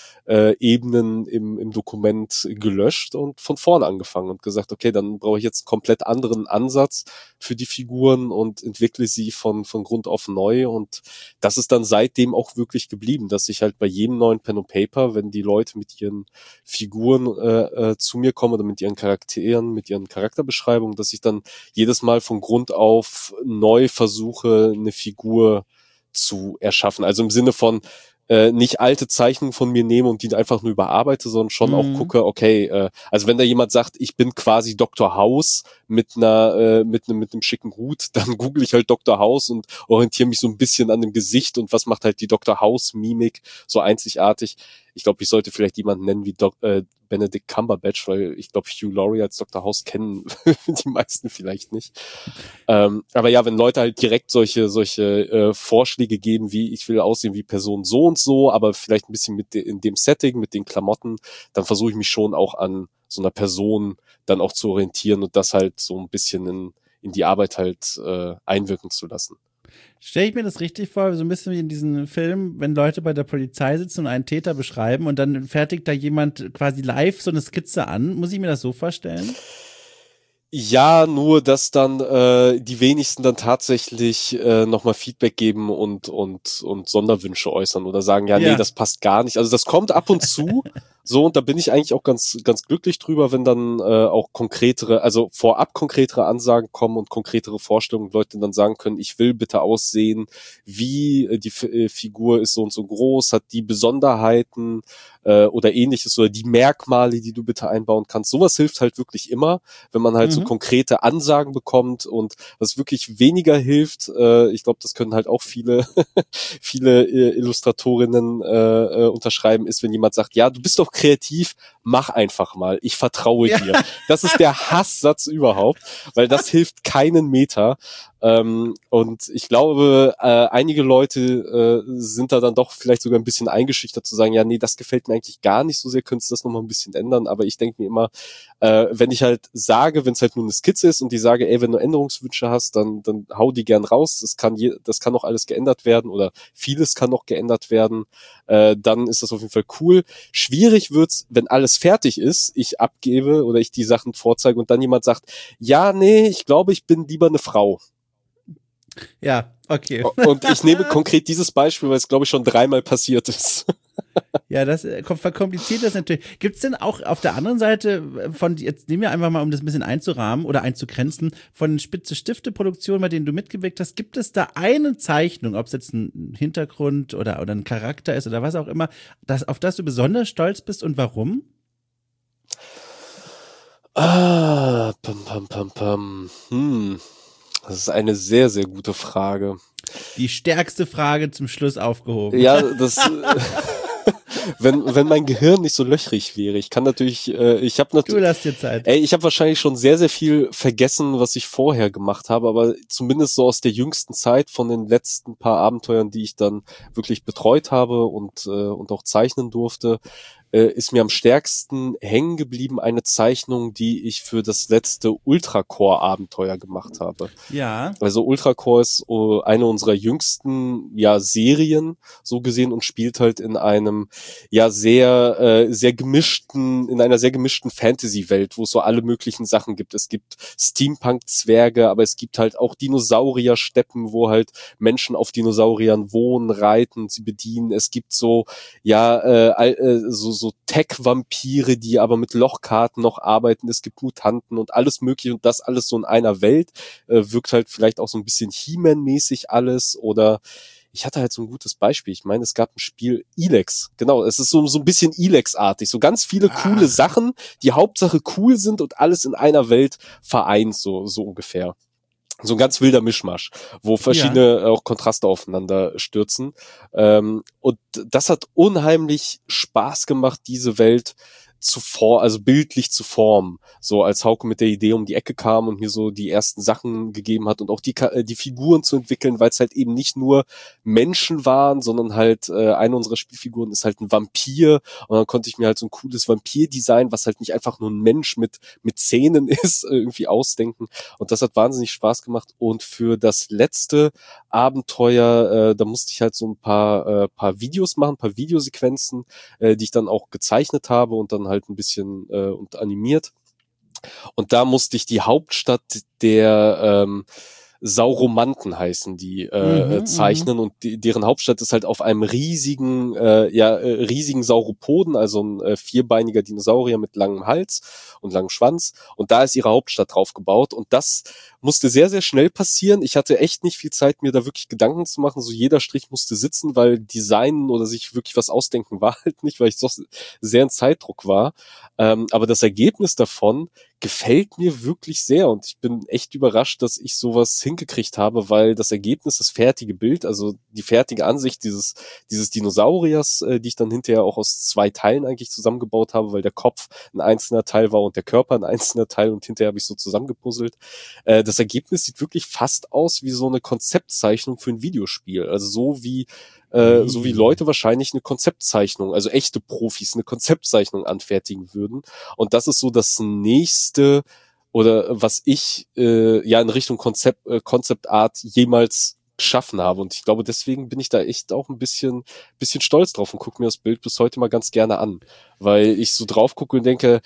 D-Ebenen äh, im im Dokument gelöscht und von vorne angefangen und gesagt, okay, dann brauche ich jetzt einen komplett anderen Ansatz für die Figuren und entwickle sie von von Grund auf neu. Und das ist dann seitdem auch wirklich geblieben, dass ich halt bei jedem neuen Pen and Paper, wenn die Leute mit ihren Figuren äh, äh, zu mir kommen oder mit ihren Charakteren, mit ihren Charakterbeschreibungen, dass ich dann jedes Mal von Grund auf neu versuche, eine Figur zu erschaffen. Also im Sinne von äh, nicht alte Zeichnungen von mir nehme und die einfach nur überarbeite, sondern schon mhm. auch gucke, okay, äh, also wenn da jemand sagt, ich bin quasi Doktor House mit einer äh, mit einem mit einem schicken Hut, dann google ich halt Doktor House und orientiere mich so ein bisschen an dem Gesicht und was macht halt die Doktor House Mimik so einzigartig. Ich glaube, ich sollte vielleicht jemanden nennen wie Doc, äh, Benedict Cumberbatch, weil ich glaube, Hugh Laurie als Doktor House kennen die meisten vielleicht nicht. Ähm, aber ja, wenn Leute halt direkt solche solche äh, Vorschläge geben, wie ich will aussehen wie Person so und so, aber vielleicht ein bisschen mit de- in dem Setting, mit den Klamotten, dann versuche ich mich schon auch an so einer Person dann auch zu orientieren und das halt so ein bisschen in, in die Arbeit halt äh, einwirken zu lassen. Stelle ich mir das richtig vor, so ein bisschen wie in diesem Film, wenn Leute bei der Polizei sitzen und einen Täter beschreiben und dann fertigt da jemand quasi live so eine Skizze an. Muss ich mir das so vorstellen? Ja, nur dass dann äh, die wenigsten dann tatsächlich äh, nochmal Feedback geben und und und Sonderwünsche äußern oder sagen, ja, ja, nee, das passt gar nicht. Also das kommt ab und zu so und da bin ich eigentlich auch ganz ganz glücklich drüber, wenn dann äh, auch konkretere, also vorab konkretere Ansagen kommen und konkretere Vorstellungen, Leute dann sagen können, ich will bitte aussehen, wie äh, die F- äh, Figur ist so und so groß, hat die Besonderheiten äh, oder ähnliches oder die Merkmale, die du bitte einbauen kannst. Sowas hilft halt wirklich immer, wenn man halt mhm. so konkrete Ansagen bekommt und was wirklich weniger hilft, äh, ich glaube, das können halt auch viele viele äh, Illustratorinnen äh, äh, unterschreiben, ist, wenn jemand sagt, ja, du bist doch kreativ, mach einfach mal, ich vertraue ja. dir. Das ist der Hasssatz überhaupt, weil das hilft keinen Meter. Ähm, und ich glaube, äh, einige Leute äh, sind da dann doch vielleicht sogar ein bisschen eingeschüchtert zu sagen, ja, nee, das gefällt mir eigentlich gar nicht so sehr, könntest du das nochmal ein bisschen ändern, aber ich denke mir immer, äh, wenn ich halt sage, wenn es halt nur eine Skizze ist und die sage, ey, wenn du Änderungswünsche hast, dann dann hau die gern raus, das kann je, das kann noch alles geändert werden oder vieles kann noch geändert werden, äh, dann ist das auf jeden Fall cool. Schwierig wird's, wenn alles fertig ist, ich abgebe oder ich die Sachen vorzeige und dann jemand sagt, ja, nee, ich glaube, ich bin lieber eine Frau. Ja, okay. Und ich nehme konkret dieses Beispiel, weil es, glaube ich, schon dreimal passiert ist. Ja, das verkompliziert das natürlich. Gibt's denn auch auf der anderen Seite von, jetzt nehmen wir einfach mal, um das ein bisschen einzurahmen oder einzugrenzen, von Spitze-Stifte-Produktionen, bei denen du mitgewirkt hast, gibt es da eine Zeichnung, ob es jetzt ein Hintergrund oder, oder ein Charakter ist oder was auch immer, das, auf das du besonders stolz bist und warum? Ah, pam, pam, pam, pam. Hm. Das ist eine sehr, sehr gute Frage. Die stärkste Frage zum Schluss aufgehoben. Ja, das, wenn, wenn mein Gehirn nicht so löchrig wäre. Ich kann natürlich, äh, ich habe natürlich, Du lass dir Zeit. ey, ich habe wahrscheinlich schon sehr, sehr viel vergessen, was ich vorher gemacht habe, aber zumindest so aus der jüngsten Zeit von den letzten paar Abenteuern, die ich dann wirklich betreut habe und, äh, und auch zeichnen durfte, äh, ist mir am stärksten hängen geblieben eine Zeichnung, die ich für das letzte Ultracore-Abenteuer gemacht habe. Ja. Also Ultracore ist uh, eine unserer jüngsten ja Serien so gesehen und spielt halt in einem ja sehr äh, sehr gemischten in einer sehr gemischten Fantasy-Welt, wo es so alle möglichen Sachen gibt. Es gibt Steampunk-Zwerge, aber es gibt halt auch Dinosaurier-Steppen, wo halt Menschen auf Dinosauriern wohnen, reiten, sie bedienen. Es gibt so ja äh, äh, so so Tech-Vampire, die aber mit Lochkarten noch arbeiten. Es gibt Mutanten und alles mögliche und das alles so in einer Welt. Äh, wirkt halt vielleicht auch so ein bisschen He-Man-mäßig alles oder ich hatte halt so ein gutes Beispiel. Ich meine, es gab ein Spiel Elex. Genau, es ist so, so ein bisschen Elex-artig. So ganz viele coole Ach. Sachen, die Hauptsache cool sind und alles in einer Welt vereint, so, so ungefähr. So ein ganz wilder Mischmasch, wo verschiedene ja. auch Kontraste aufeinander stürzen. Ähm, und das hat unheimlich Spaß gemacht, diese Welt zu for also bildlich zu formen. So als Hauke mit der Idee um die Ecke kam und mir so die ersten Sachen gegeben hat und auch die die Figuren zu entwickeln, weil es halt eben nicht nur Menschen waren, sondern halt äh, eine unserer Spielfiguren ist halt ein Vampir und dann konnte ich mir halt so ein cooles Vampir-Design, was halt nicht einfach nur ein Mensch mit mit Zähnen ist, irgendwie ausdenken und das hat wahnsinnig Spaß gemacht und für das letzte Abenteuer, äh, da musste ich halt so ein paar äh, paar Videos machen, ein paar Videosequenzen, äh, die ich dann auch gezeichnet habe und dann halt ein bisschen äh, und animiert. Und da musste ich die Hauptstadt der ähm, Sauromanten heißen die äh, Mhm, zeichnen mhm. und die, deren Hauptstadt ist halt auf einem riesigen äh, ja äh, riesigen Sauropoden, also ein äh, vierbeiniger Dinosaurier mit langem Hals und langem Schwanz und da ist ihre Hauptstadt drauf gebaut und das musste sehr sehr schnell passieren. Ich hatte echt nicht viel Zeit, mir da wirklich Gedanken zu machen, so jeder Strich musste sitzen, weil Designen oder sich wirklich was ausdenken war halt nicht, weil ich doch sehr in Zeitdruck war. Ähm, aber das Ergebnis davon gefällt mir wirklich sehr und ich bin echt überrascht, dass ich sowas hingekriegt habe, weil das Ergebnis, das fertige Bild, also die fertige Ansicht dieses dieses Dinosauriers, äh, die ich dann hinterher auch aus zwei Teilen eigentlich zusammengebaut habe, weil der Kopf ein einzelner Teil war und der Körper ein einzelner Teil und hinterher habe ich so zusammengepuzzelt. Äh, das Ergebnis sieht wirklich fast aus wie so eine Konzeptzeichnung für ein Videospiel, also so wie Äh, so wie Leute wahrscheinlich eine Konzeptzeichnung, also echte Profis eine Konzeptzeichnung anfertigen würden. Und das ist so das nächste oder was ich äh, ja in Richtung Konzept äh, Concept Art jemals geschaffen habe. Und ich glaube, deswegen bin ich da echt auch ein bisschen bisschen stolz drauf und gucke mir das Bild bis heute mal ganz gerne an, weil ich so drauf gucke und denke,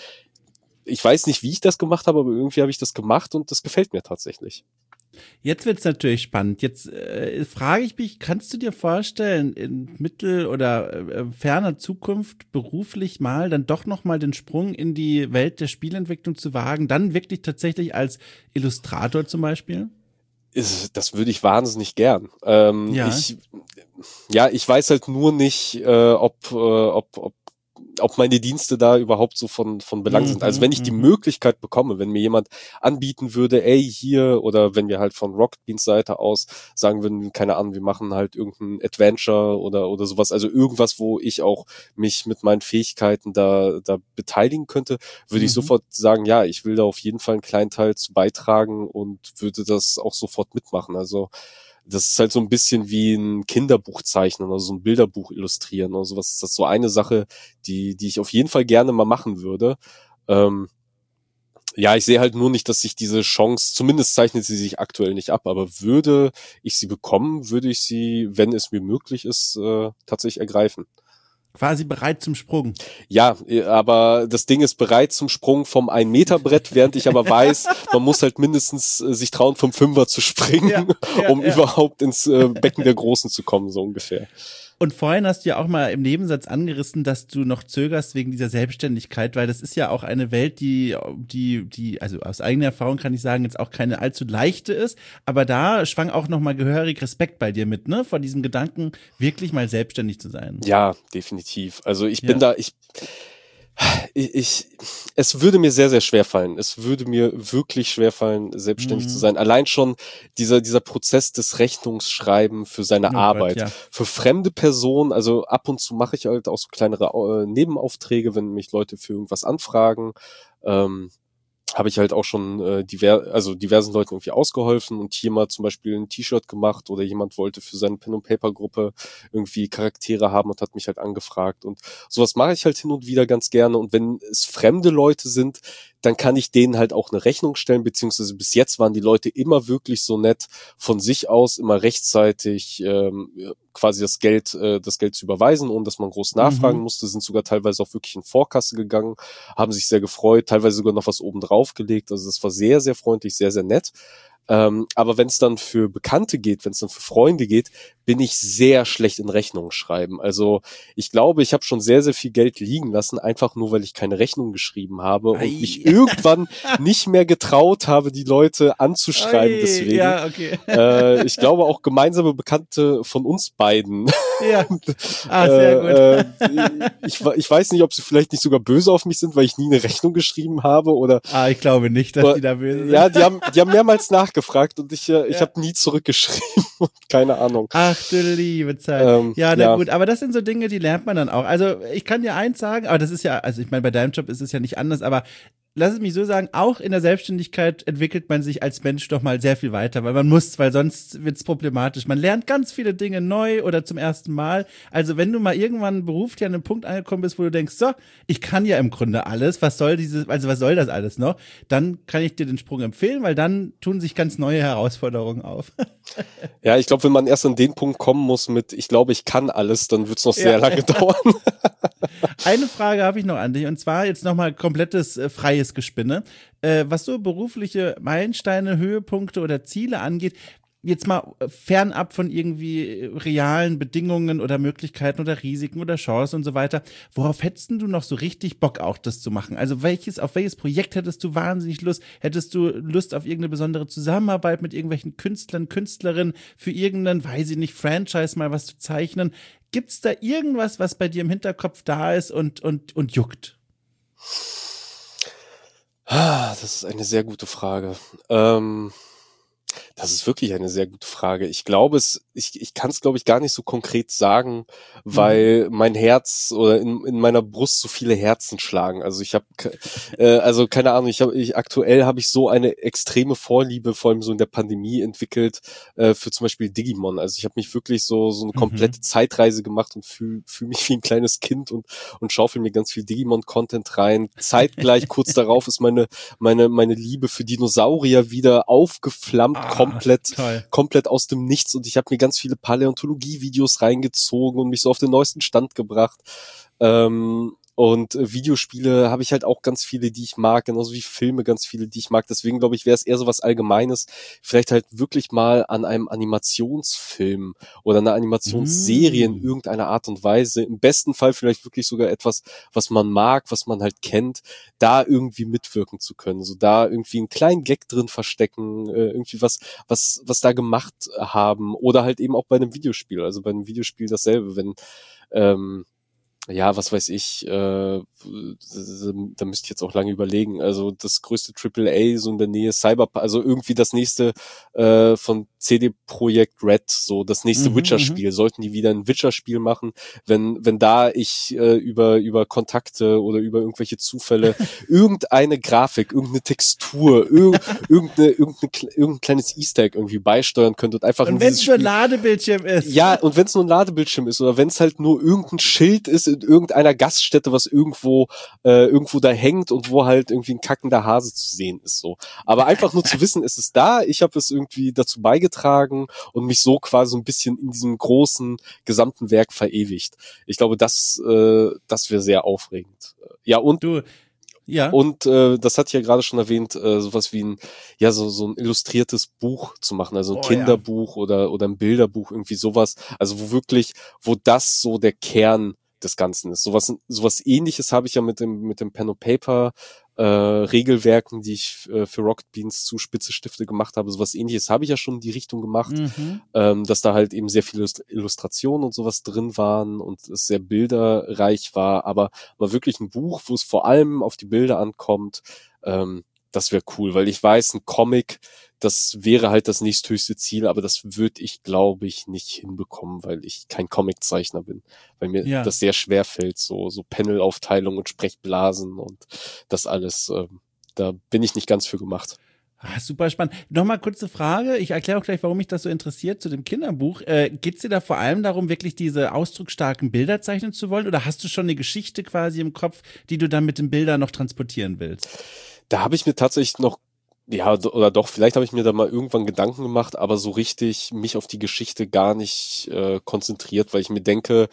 ich weiß nicht, wie ich das gemacht habe, aber irgendwie habe ich das gemacht und das gefällt mir tatsächlich. Jetzt wird's natürlich spannend. Jetzt äh, frage ich mich, kannst du dir vorstellen, in mittel- oder äh, ferner Zukunft beruflich mal dann doch noch mal den Sprung in die Welt der Spielentwicklung zu wagen, dann wirklich tatsächlich als Illustrator zum Beispiel? Ist, das würde ich wahnsinnig gern. Ähm, Ja. Ich, ja, ich weiß halt nur nicht, äh, ob, äh, ob, ob ob meine Dienste da überhaupt so von von Belang sind. Also wenn ich die mhm. Möglichkeit bekomme, wenn mir jemand anbieten würde, ey, hier, oder wenn wir halt von Rocket Beans Seite aus sagen würden, keine Ahnung, wir machen halt irgendein Adventure oder oder sowas, also irgendwas, wo ich auch mich mit meinen Fähigkeiten da da beteiligen könnte, würde ich Mhm. sofort sagen, ja, ich will da auf jeden Fall einen kleinen Teil zu beitragen und würde das auch sofort mitmachen. Also das ist halt so ein bisschen wie ein Kinderbuch zeichnen oder so ein Bilderbuch illustrieren oder sowas. Das ist so eine Sache, die die ich auf jeden Fall gerne mal machen würde. Ähm, ja, ich sehe halt nur nicht, dass sich diese Chance, zumindest zeichnet sie sich aktuell nicht ab, aber würde ich sie bekommen, würde ich sie, wenn es mir möglich ist, äh, tatsächlich ergreifen. Quasi bereit zum Sprung. Ja, aber das Ding ist bereit zum Sprung vom ein-Meter-Brett, während ich aber weiß, man muss halt mindestens äh, sich trauen, vom Fünfer zu springen, Ja, ja, um ja. überhaupt ins äh, Becken der Großen zu kommen, so ungefähr. Und vorhin hast du ja auch mal im Nebensatz angerissen, dass du noch zögerst wegen dieser Selbstständigkeit, weil das ist ja auch eine Welt, die, die, die, also aus eigener Erfahrung kann ich sagen, jetzt auch keine allzu leichte ist, aber da schwang auch noch mal gehörig Respekt bei dir mit, ne, vor diesem Gedanken, wirklich mal selbstständig zu sein. Ja, definitiv. Also ich Ja. bin da, ich, Ich, ich, es würde mir sehr, sehr schwer fallen. Es würde mir wirklich schwer fallen, selbstständig Mhm. zu sein. Allein schon dieser, dieser Prozess des Rechnungsschreiben für seine Oh Gott, Arbeit. ja. Für fremde Personen, also ab und zu mache ich halt auch so kleinere äh, Nebenaufträge, wenn mich Leute für irgendwas anfragen. Ähm, habe ich halt auch schon äh, diver also diversen Leuten irgendwie ausgeholfen und hier mal zum Beispiel ein T-Shirt gemacht oder jemand wollte für seine Pen-and-Paper-Gruppe irgendwie Charaktere haben und hat mich halt angefragt und sowas mache ich halt hin und wieder ganz gerne und wenn es fremde Leute sind, dann kann ich denen halt auch eine Rechnung stellen, beziehungsweise bis jetzt waren die Leute immer wirklich so nett, von sich aus immer rechtzeitig ähm, quasi das Geld äh, das Geld zu überweisen, ohne dass man groß nachfragen Mhm. musste, sind sogar teilweise auch wirklich in Vorkasse gegangen, haben sich sehr gefreut, teilweise sogar noch was oben drauf gelegt, also das war sehr, sehr freundlich, sehr, sehr nett. Ähm, aber wenn es dann für Bekannte geht, wenn es dann für Freunde geht, bin ich sehr schlecht in Rechnungen schreiben. Also ich glaube, ich habe schon sehr, sehr viel Geld liegen lassen, einfach nur, weil ich keine Rechnung geschrieben habe und Ei. mich irgendwann nicht mehr getraut habe, die Leute anzuschreiben. Oi, Deswegen, ja, okay. äh, ich glaube auch gemeinsame Bekannte von uns beiden. Ja. Ah, sehr gut. äh, äh, ich, ich weiß nicht, ob sie vielleicht nicht sogar böse auf mich sind, weil ich nie eine Rechnung geschrieben habe oder Ah, ich glaube nicht, dass oder, die da böse sind. ja, die haben, die haben mehrmals nachgefragt und ich, äh, ich Ja. habe nie zurückgeschrieben und keine Ahnung. Ach du liebe Zeit. Ähm, ja, na ja. gut, aber das sind so Dinge, die lernt man dann auch. Also ich kann dir eins sagen, aber das ist ja, also ich meine, bei deinem Job ist es ja nicht anders, aber lass es mich so sagen, auch in der Selbstständigkeit entwickelt man sich als Mensch doch mal sehr viel weiter, weil man muss, weil sonst wird's problematisch. Man lernt ganz viele Dinge neu oder zum ersten Mal. Also wenn du mal irgendwann beruflich an einem Punkt angekommen bist, wo du denkst, so, ich kann ja im Grunde alles, was soll dieses, also was soll das alles noch? Dann kann ich dir den Sprung empfehlen, weil dann tun sich ganz neue Herausforderungen auf. Ja, ich glaube, wenn man erst an den Punkt kommen muss mit, ich glaube, ich kann alles, dann wird's noch sehr Ja. lange dauern. Eine Frage habe ich noch an dich und zwar jetzt nochmal komplettes äh, freies Gespinne. Äh, was so berufliche Meilensteine, Höhepunkte oder Ziele angeht, jetzt mal äh, fernab von irgendwie äh, realen Bedingungen oder Möglichkeiten oder Risiken oder Chancen und so weiter, worauf hättest denn du noch so richtig Bock auch das zu machen? Also welches, auf welches Projekt hättest du wahnsinnig Lust? Hättest du Lust auf irgendeine besondere Zusammenarbeit mit irgendwelchen Künstlern, Künstlerinnen für irgendeinen, weiß ich nicht, Franchise mal was zu zeichnen? Gibt's da irgendwas, was bei dir im Hinterkopf da ist und, und, und juckt? Ah, das ist eine sehr gute Frage. Ähm, das ist wirklich eine sehr gute Frage. Ich glaube es, ich, ich kann es glaube ich gar nicht so konkret sagen, weil mhm. mein Herz oder in, in meiner Brust so viele Herzen schlagen. Also ich habe, äh, also keine Ahnung, ich habe, ich, aktuell habe ich so eine extreme Vorliebe, vor allem so in der Pandemie entwickelt äh, für zum Beispiel Digimon. Also ich habe mich wirklich so so eine komplette mhm. Zeitreise gemacht und fühle fühl mich wie ein kleines Kind und und schaufel mir ganz viel Digimon-Content rein. Zeitgleich kurz darauf ist meine meine meine Liebe für Dinosaurier wieder aufgeflammt. Ah, komplett, toll. komplett aus dem Nichts und ich habe mir ganz viele Paläontologie-Videos reingezogen und mich so auf den neuesten Stand gebracht. Ähm, und äh, Videospiele habe ich halt auch ganz viele, die ich mag, genauso wie Filme ganz viele, die ich mag. Deswegen glaube ich, wäre es eher so was Allgemeines, vielleicht halt wirklich mal an einem Animationsfilm oder einer Animationsserie mm. in irgendeiner Art und Weise, im besten Fall vielleicht wirklich sogar etwas, was man mag, was man halt kennt, da irgendwie mitwirken zu können, so da irgendwie einen kleinen Gag drin verstecken, äh, irgendwie was, was, was da gemacht haben oder halt eben auch bei einem Videospiel, also bei einem Videospiel dasselbe, wenn, ähm, ja, was weiß ich, äh, da müsste ich jetzt auch lange überlegen. Also das größte Triple A so in der Nähe Cyberpunk, also irgendwie das nächste äh, von C D Projekt Red, so das nächste mhm, Witcher-Spiel. Sollten die wieder ein Witcher-Spiel machen, wenn wenn da ich äh, über über Kontakte oder über irgendwelche Zufälle irgendeine Grafik, irgendeine Textur, irg irgendeine, irgendeine irgendein kleines Easter Egg irgendwie beisteuern könnte und einfach und wenn es nur ein Ladebildschirm ist. Ja, und wenn es nur ein Ladebildschirm ist oder wenn es halt nur irgendein Schild ist in irgendeiner Gaststätte, was irgendwo äh, irgendwo da hängt und wo halt irgendwie ein kackender Hase zu sehen ist, so. Aber einfach nur zu wissen, es ist da, ich habe es irgendwie dazu beigetragen und mich so quasi so ein bisschen in diesem großen gesamten Werk verewigt. Ich glaube, das äh, das wäre sehr aufregend. Ja, und du Ja. Und äh, das hatte ich ja gerade schon erwähnt, äh, sowas wie ein, ja, so so ein illustriertes Buch zu machen, also ein oh, Kinderbuch ja. oder oder ein Bilderbuch, irgendwie sowas, also wo wirklich, wo das so der Kern des Ganzen ist. Sowas sowas Ähnliches habe ich ja mit dem mit dem Pen and Paper äh, Regelwerken, die ich äh, für Rocket Beans zu Spitze Stifte gemacht habe. Sowas ähnliches habe ich ja schon in die Richtung gemacht, Mhm. ähm, dass da halt eben sehr viele Illustrationen und sowas drin waren und es sehr bilderreich war, aber mal wirklich ein Buch, wo es vor allem auf die Bilder ankommt, ähm, das wäre cool, weil ich weiß, ein Comic, das wäre halt das nächsthöchste Ziel, aber das würde ich, glaube ich, nicht hinbekommen, weil ich kein Comiczeichner bin, weil mir Ja. das sehr schwer fällt, so so Panelaufteilung und Sprechblasen und das alles, ähm, da bin ich nicht ganz für gemacht. Ah, super spannend. Nochmal kurze Frage. Ich erkläre auch gleich, warum mich das so interessiert zu dem Kinderbuch. Äh, geht es dir da vor allem darum, wirklich diese ausdrucksstarken Bilder zeichnen zu wollen? Oder hast du schon eine Geschichte quasi im Kopf, die du dann mit den Bildern noch transportieren willst? Da habe ich mir tatsächlich noch, ja, oder doch, vielleicht habe ich mir da mal irgendwann Gedanken gemacht, aber so richtig mich auf die Geschichte gar nicht äh, konzentriert, weil ich mir denke,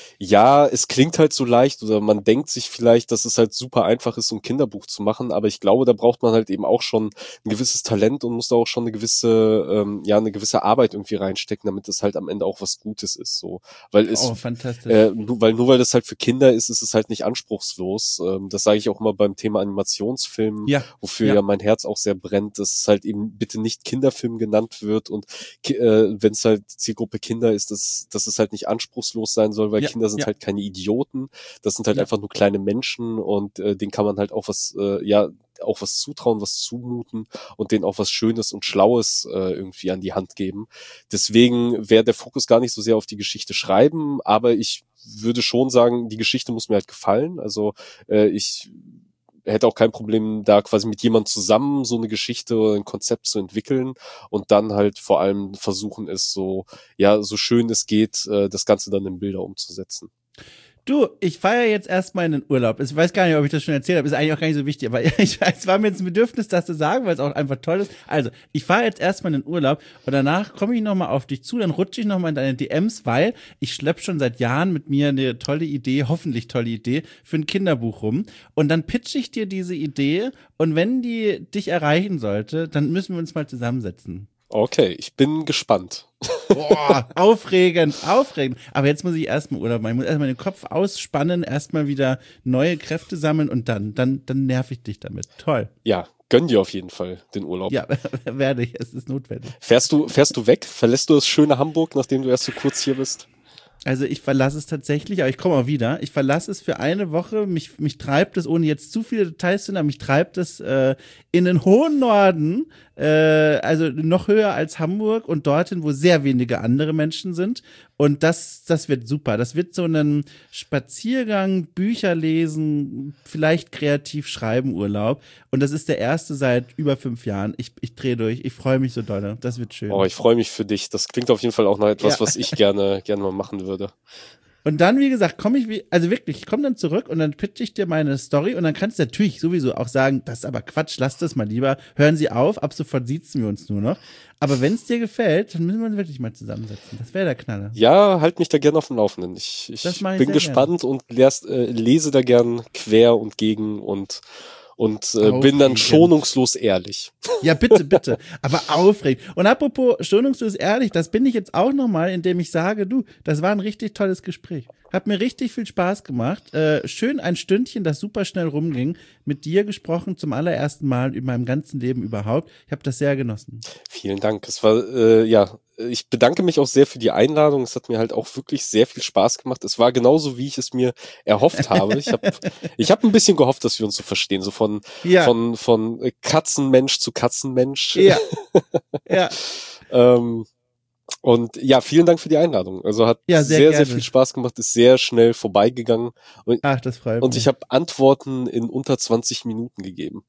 ja, es klingt halt so leicht oder man denkt sich vielleicht, dass es halt super einfach ist, so ein Kinderbuch zu machen, aber ich glaube, da braucht man halt eben auch schon ein gewisses Talent und muss da auch schon eine gewisse, ähm, ja, eine gewisse Arbeit irgendwie reinstecken, damit es halt am Ende auch was Gutes ist, so, weil es, Oh, fantastisch. äh, nur, weil nur weil das halt für Kinder ist, ist es halt nicht anspruchslos. Ähm, das sage ich auch immer beim Thema Animationsfilmen, Ja, wofür ja. ja mein Herz auch sehr brennt, dass es halt eben bitte nicht Kinderfilm genannt wird und äh, wenn es halt Zielgruppe Kinder ist, dass, dass es halt nicht anspruchslos sein soll, weil Ja, Kinder sind ja. halt keine Idioten, das sind halt Ja. einfach nur kleine Menschen und äh, denen kann man halt auch was, äh, ja, auch was zutrauen, was zumuten und denen auch was Schönes und Schlaues äh, irgendwie an die Hand geben. Deswegen wäre der Fokus gar nicht so sehr auf die Geschichte schreiben, aber ich würde schon sagen, die Geschichte muss mir halt gefallen. Also äh, ich hätte auch kein Problem, da quasi mit jemandem zusammen so eine Geschichte oder ein Konzept zu entwickeln und dann halt vor allem versuchen, es so, ja, so schön es geht, äh, das Ganze dann in Bilder umzusetzen. Du, ich feiere jetzt erstmal in den Urlaub. Ich weiß gar nicht, ob ich das schon erzählt habe. Ist eigentlich auch gar nicht so wichtig. Aber ich, es war mir jetzt ein Bedürfnis, das zu sagen, weil es auch einfach toll ist. Also, ich fahre jetzt erstmal in den Urlaub und danach komme ich nochmal auf dich zu. Dann rutsche ich nochmal in deine D Ms, weil ich schlepp schon seit Jahren mit mir eine tolle Idee, hoffentlich tolle Idee, für ein Kinderbuch rum. Und dann pitche ich dir diese Idee. Und wenn die dich erreichen sollte, dann müssen wir uns mal zusammensetzen. Okay, ich bin gespannt. Boah, aufregend, aufregend. Aber jetzt muss ich erstmal Urlaub machen. Ich muss erstmal den Kopf ausspannen, erstmal wieder neue Kräfte sammeln und dann, dann, dann nerv ich dich damit. Toll. Ja, gönn dir auf jeden Fall den Urlaub. Ja, werde ich. Es ist notwendig. Fährst du, fährst du weg? Verlässt du das schöne Hamburg, nachdem du erst so kurz hier bist? Also ich verlasse es tatsächlich, aber ich komme auch wieder. Ich verlasse es für eine Woche. Mich, mich treibt es, ohne jetzt zu viele Details zu nennen, mich treibt es äh, in den hohen Norden, äh, also noch höher als Hamburg und dorthin, wo sehr wenige andere Menschen sind. Und das, das wird super. Das wird so ein Spaziergang, Bücher lesen, vielleicht kreativ schreiben Urlaub. Und das ist der erste seit über fünf Jahren. Ich, ich drehe durch. Ich freue mich so doll. Das wird schön. Oh, ich freue mich für dich. Das klingt auf jeden Fall auch nach etwas, Ja. was ich gerne, gerne mal machen würde. Und dann, wie gesagt, komme ich, wie, also wirklich, ich komme dann zurück und dann pitche ich dir meine Story und dann kannst du natürlich sowieso auch sagen, das ist aber Quatsch, lass das mal lieber, hören Sie auf, ab sofort siezen wir uns nur noch. Aber wenn es dir gefällt, dann müssen wir uns wirklich mal zusammensetzen. Das wäre der Knaller. Ja, halt mich da gerne auf dem Laufenden. Ich, ich Das mach ich bin sehr gespannt und lers, äh, lese da gern quer und gegen und und äh, bin dann Aufregend. schonungslos ehrlich. Ja, bitte, bitte. Aber aufregend. Und apropos schonungslos ehrlich, das bin ich jetzt auch nochmal, indem ich sage, du, das war ein richtig tolles Gespräch. Hat mir richtig viel Spaß gemacht. Äh, schön ein Stündchen, das super schnell rumging. Mit dir gesprochen zum allerersten Mal in meinem ganzen Leben überhaupt. Ich habe das sehr genossen. Vielen Dank. Es war, äh, ja, ich bedanke mich auch sehr für die Einladung. Es hat mir halt auch wirklich sehr viel Spaß gemacht. Es war genauso, wie ich es mir erhofft habe. Ich habe ich hab ein bisschen gehofft, dass wir uns so verstehen. So von, Ja. von, von Katzenmensch zu Katzenmensch. Ja. Ja. ähm, und ja, vielen Dank für die Einladung. Also hat Ja, sehr sehr, sehr, gerne. viel Spaß gemacht, ist sehr schnell vorbeigegangen. Und, Ach, das freut und mich. ich habe Antworten in unter zwanzig Minuten gegeben.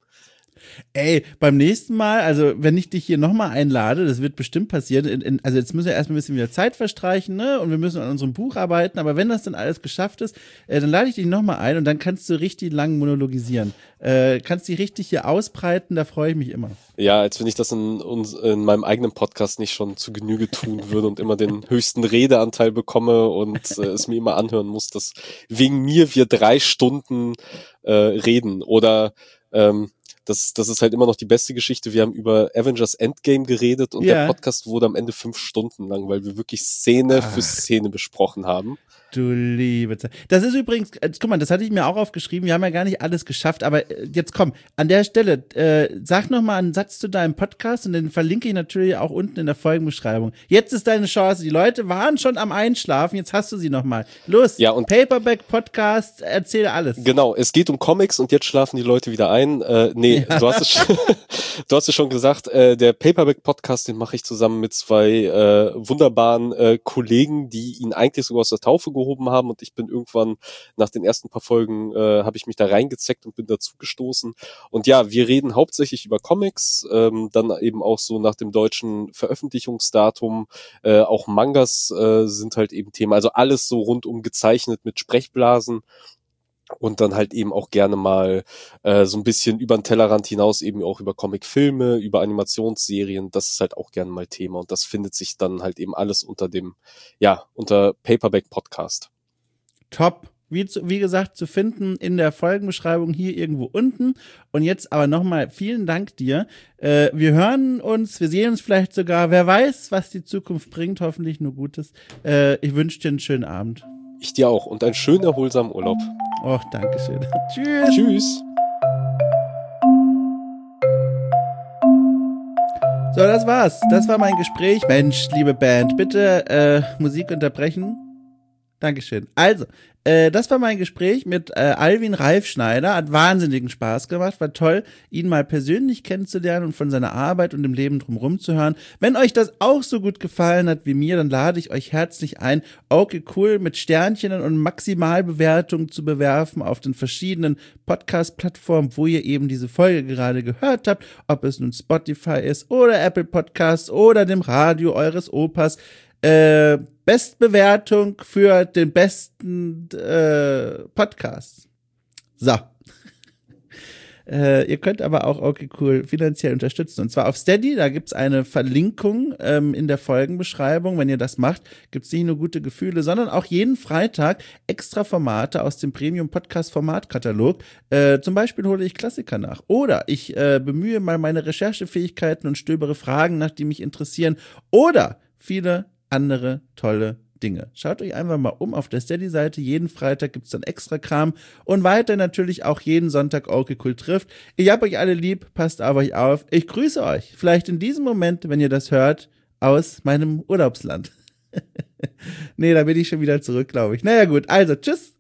Ey, beim nächsten Mal, also wenn ich dich hier nochmal einlade, das wird bestimmt passieren, in, in, also jetzt müssen wir erstmal ein bisschen wieder Zeit verstreichen, ne, und wir müssen an unserem Buch arbeiten, aber wenn das dann alles geschafft ist, äh, dann lade ich dich nochmal ein und dann kannst du richtig lang monologisieren. Äh, kannst dich richtig hier ausbreiten, da freue ich mich immer. Ja, als wenn ich das in, uns, in meinem eigenen Podcast nicht schon zu Genüge tun würde und immer den höchsten Redeanteil bekomme und äh, es mir immer anhören muss, dass wegen mir wir drei Stunden äh, reden. Oder ähm, das, das ist halt immer noch die beste Geschichte. Wir haben über Avengers Endgame geredet und Ja. der Podcast wurde am Ende fünf Stunden lang, weil wir wirklich Szene Ach. für Szene besprochen haben. du liebe Zeit. Das ist übrigens, äh, guck mal, das hatte ich mir auch aufgeschrieben, wir haben ja gar nicht alles geschafft, aber äh, jetzt komm, an der Stelle, äh, sag noch mal einen Satz zu deinem Podcast und den verlinke ich natürlich auch unten in der Folgenbeschreibung. Jetzt ist deine Chance, die Leute waren schon am Einschlafen, jetzt hast du sie noch mal. Los, ja, und Paperback Podcast, erzähl alles. Genau, es geht um Comics und jetzt schlafen die Leute wieder ein. Äh, nee, ja. du, hast es schon, du hast es schon gesagt, äh, der Paperback Podcast, den mache ich zusammen mit zwei äh, wunderbaren äh, Kollegen, die ihn eigentlich sogar aus der Taufe gehoben haben und ich bin irgendwann nach den ersten paar Folgen, äh, habe ich mich da reingezeckt und bin dazu gestoßen. Und ja, wir reden hauptsächlich über Comics, ähm, dann eben auch so nach dem deutschen Veröffentlichungsdatum, äh, auch Mangas äh, sind halt eben Thema, also alles so rundum gezeichnet mit Sprechblasen. Und dann halt eben auch gerne mal äh, so ein bisschen über den Tellerrand hinaus eben auch über Comicfilme, über Animationsserien, das ist halt auch gerne mal Thema und das findet sich dann halt eben alles unter dem, ja, unter Paperback Podcast. Top. Wie, zu, wie gesagt, zu finden in der Folgenbeschreibung hier irgendwo unten. Und jetzt aber nochmal vielen Dank dir. Äh, wir hören uns, wir sehen uns vielleicht sogar. Wer weiß, was die Zukunft bringt, hoffentlich nur Gutes. Äh, ich wünsche dir einen schönen Abend. Ich dir auch und einen schönen, erholsamen Urlaub. Och, danke schön. Tschüss. Tschüss. So, das war's. Das war mein Gespräch. Mensch, liebe Band, bitte äh, Musik unterbrechen. Dankeschön. Also, äh, das war mein Gespräch mit äh, Alvin Reifschneider. Hat wahnsinnigen Spaß gemacht. War toll, ihn mal persönlich kennenzulernen und von seiner Arbeit und dem Leben drumherum zu hören. Wenn euch das auch so gut gefallen hat wie mir, dann lade ich euch herzlich ein, okay cool mit Sternchen und Maximalbewertungen zu bewerfen auf den verschiedenen Podcast-Plattformen, wo ihr eben diese Folge gerade gehört habt. Ob es nun Spotify ist oder Apple Podcasts oder dem Radio eures Opas. Äh, Bestbewertung für den besten äh, Podcast. So. äh, ihr könnt aber auch okay cool finanziell unterstützen. Und zwar auf Steady, da gibt's eine Verlinkung ähm, in der Folgenbeschreibung. Wenn ihr das macht, gibt's nicht nur gute Gefühle, sondern auch jeden Freitag extra Formate aus dem Premium-Podcast-Formatkatalog. Äh, zum Beispiel hole ich Klassiker nach. Oder ich äh, bemühe mal meine Recherchefähigkeiten und stöbere Fragen nach, die mich interessieren. Oder viele andere tolle Dinge. Schaut euch einfach mal um auf der Steady-Seite. Jeden Freitag gibt's dann extra Kram und weiter natürlich auch jeden Sonntag okay cool trifft. Ich hab euch alle lieb, passt auf euch auf. Ich grüße euch, vielleicht in diesem Moment, wenn ihr das hört, aus meinem Urlaubsland. Nee, da bin ich schon wieder zurück, glaube ich. Naja gut, also tschüss.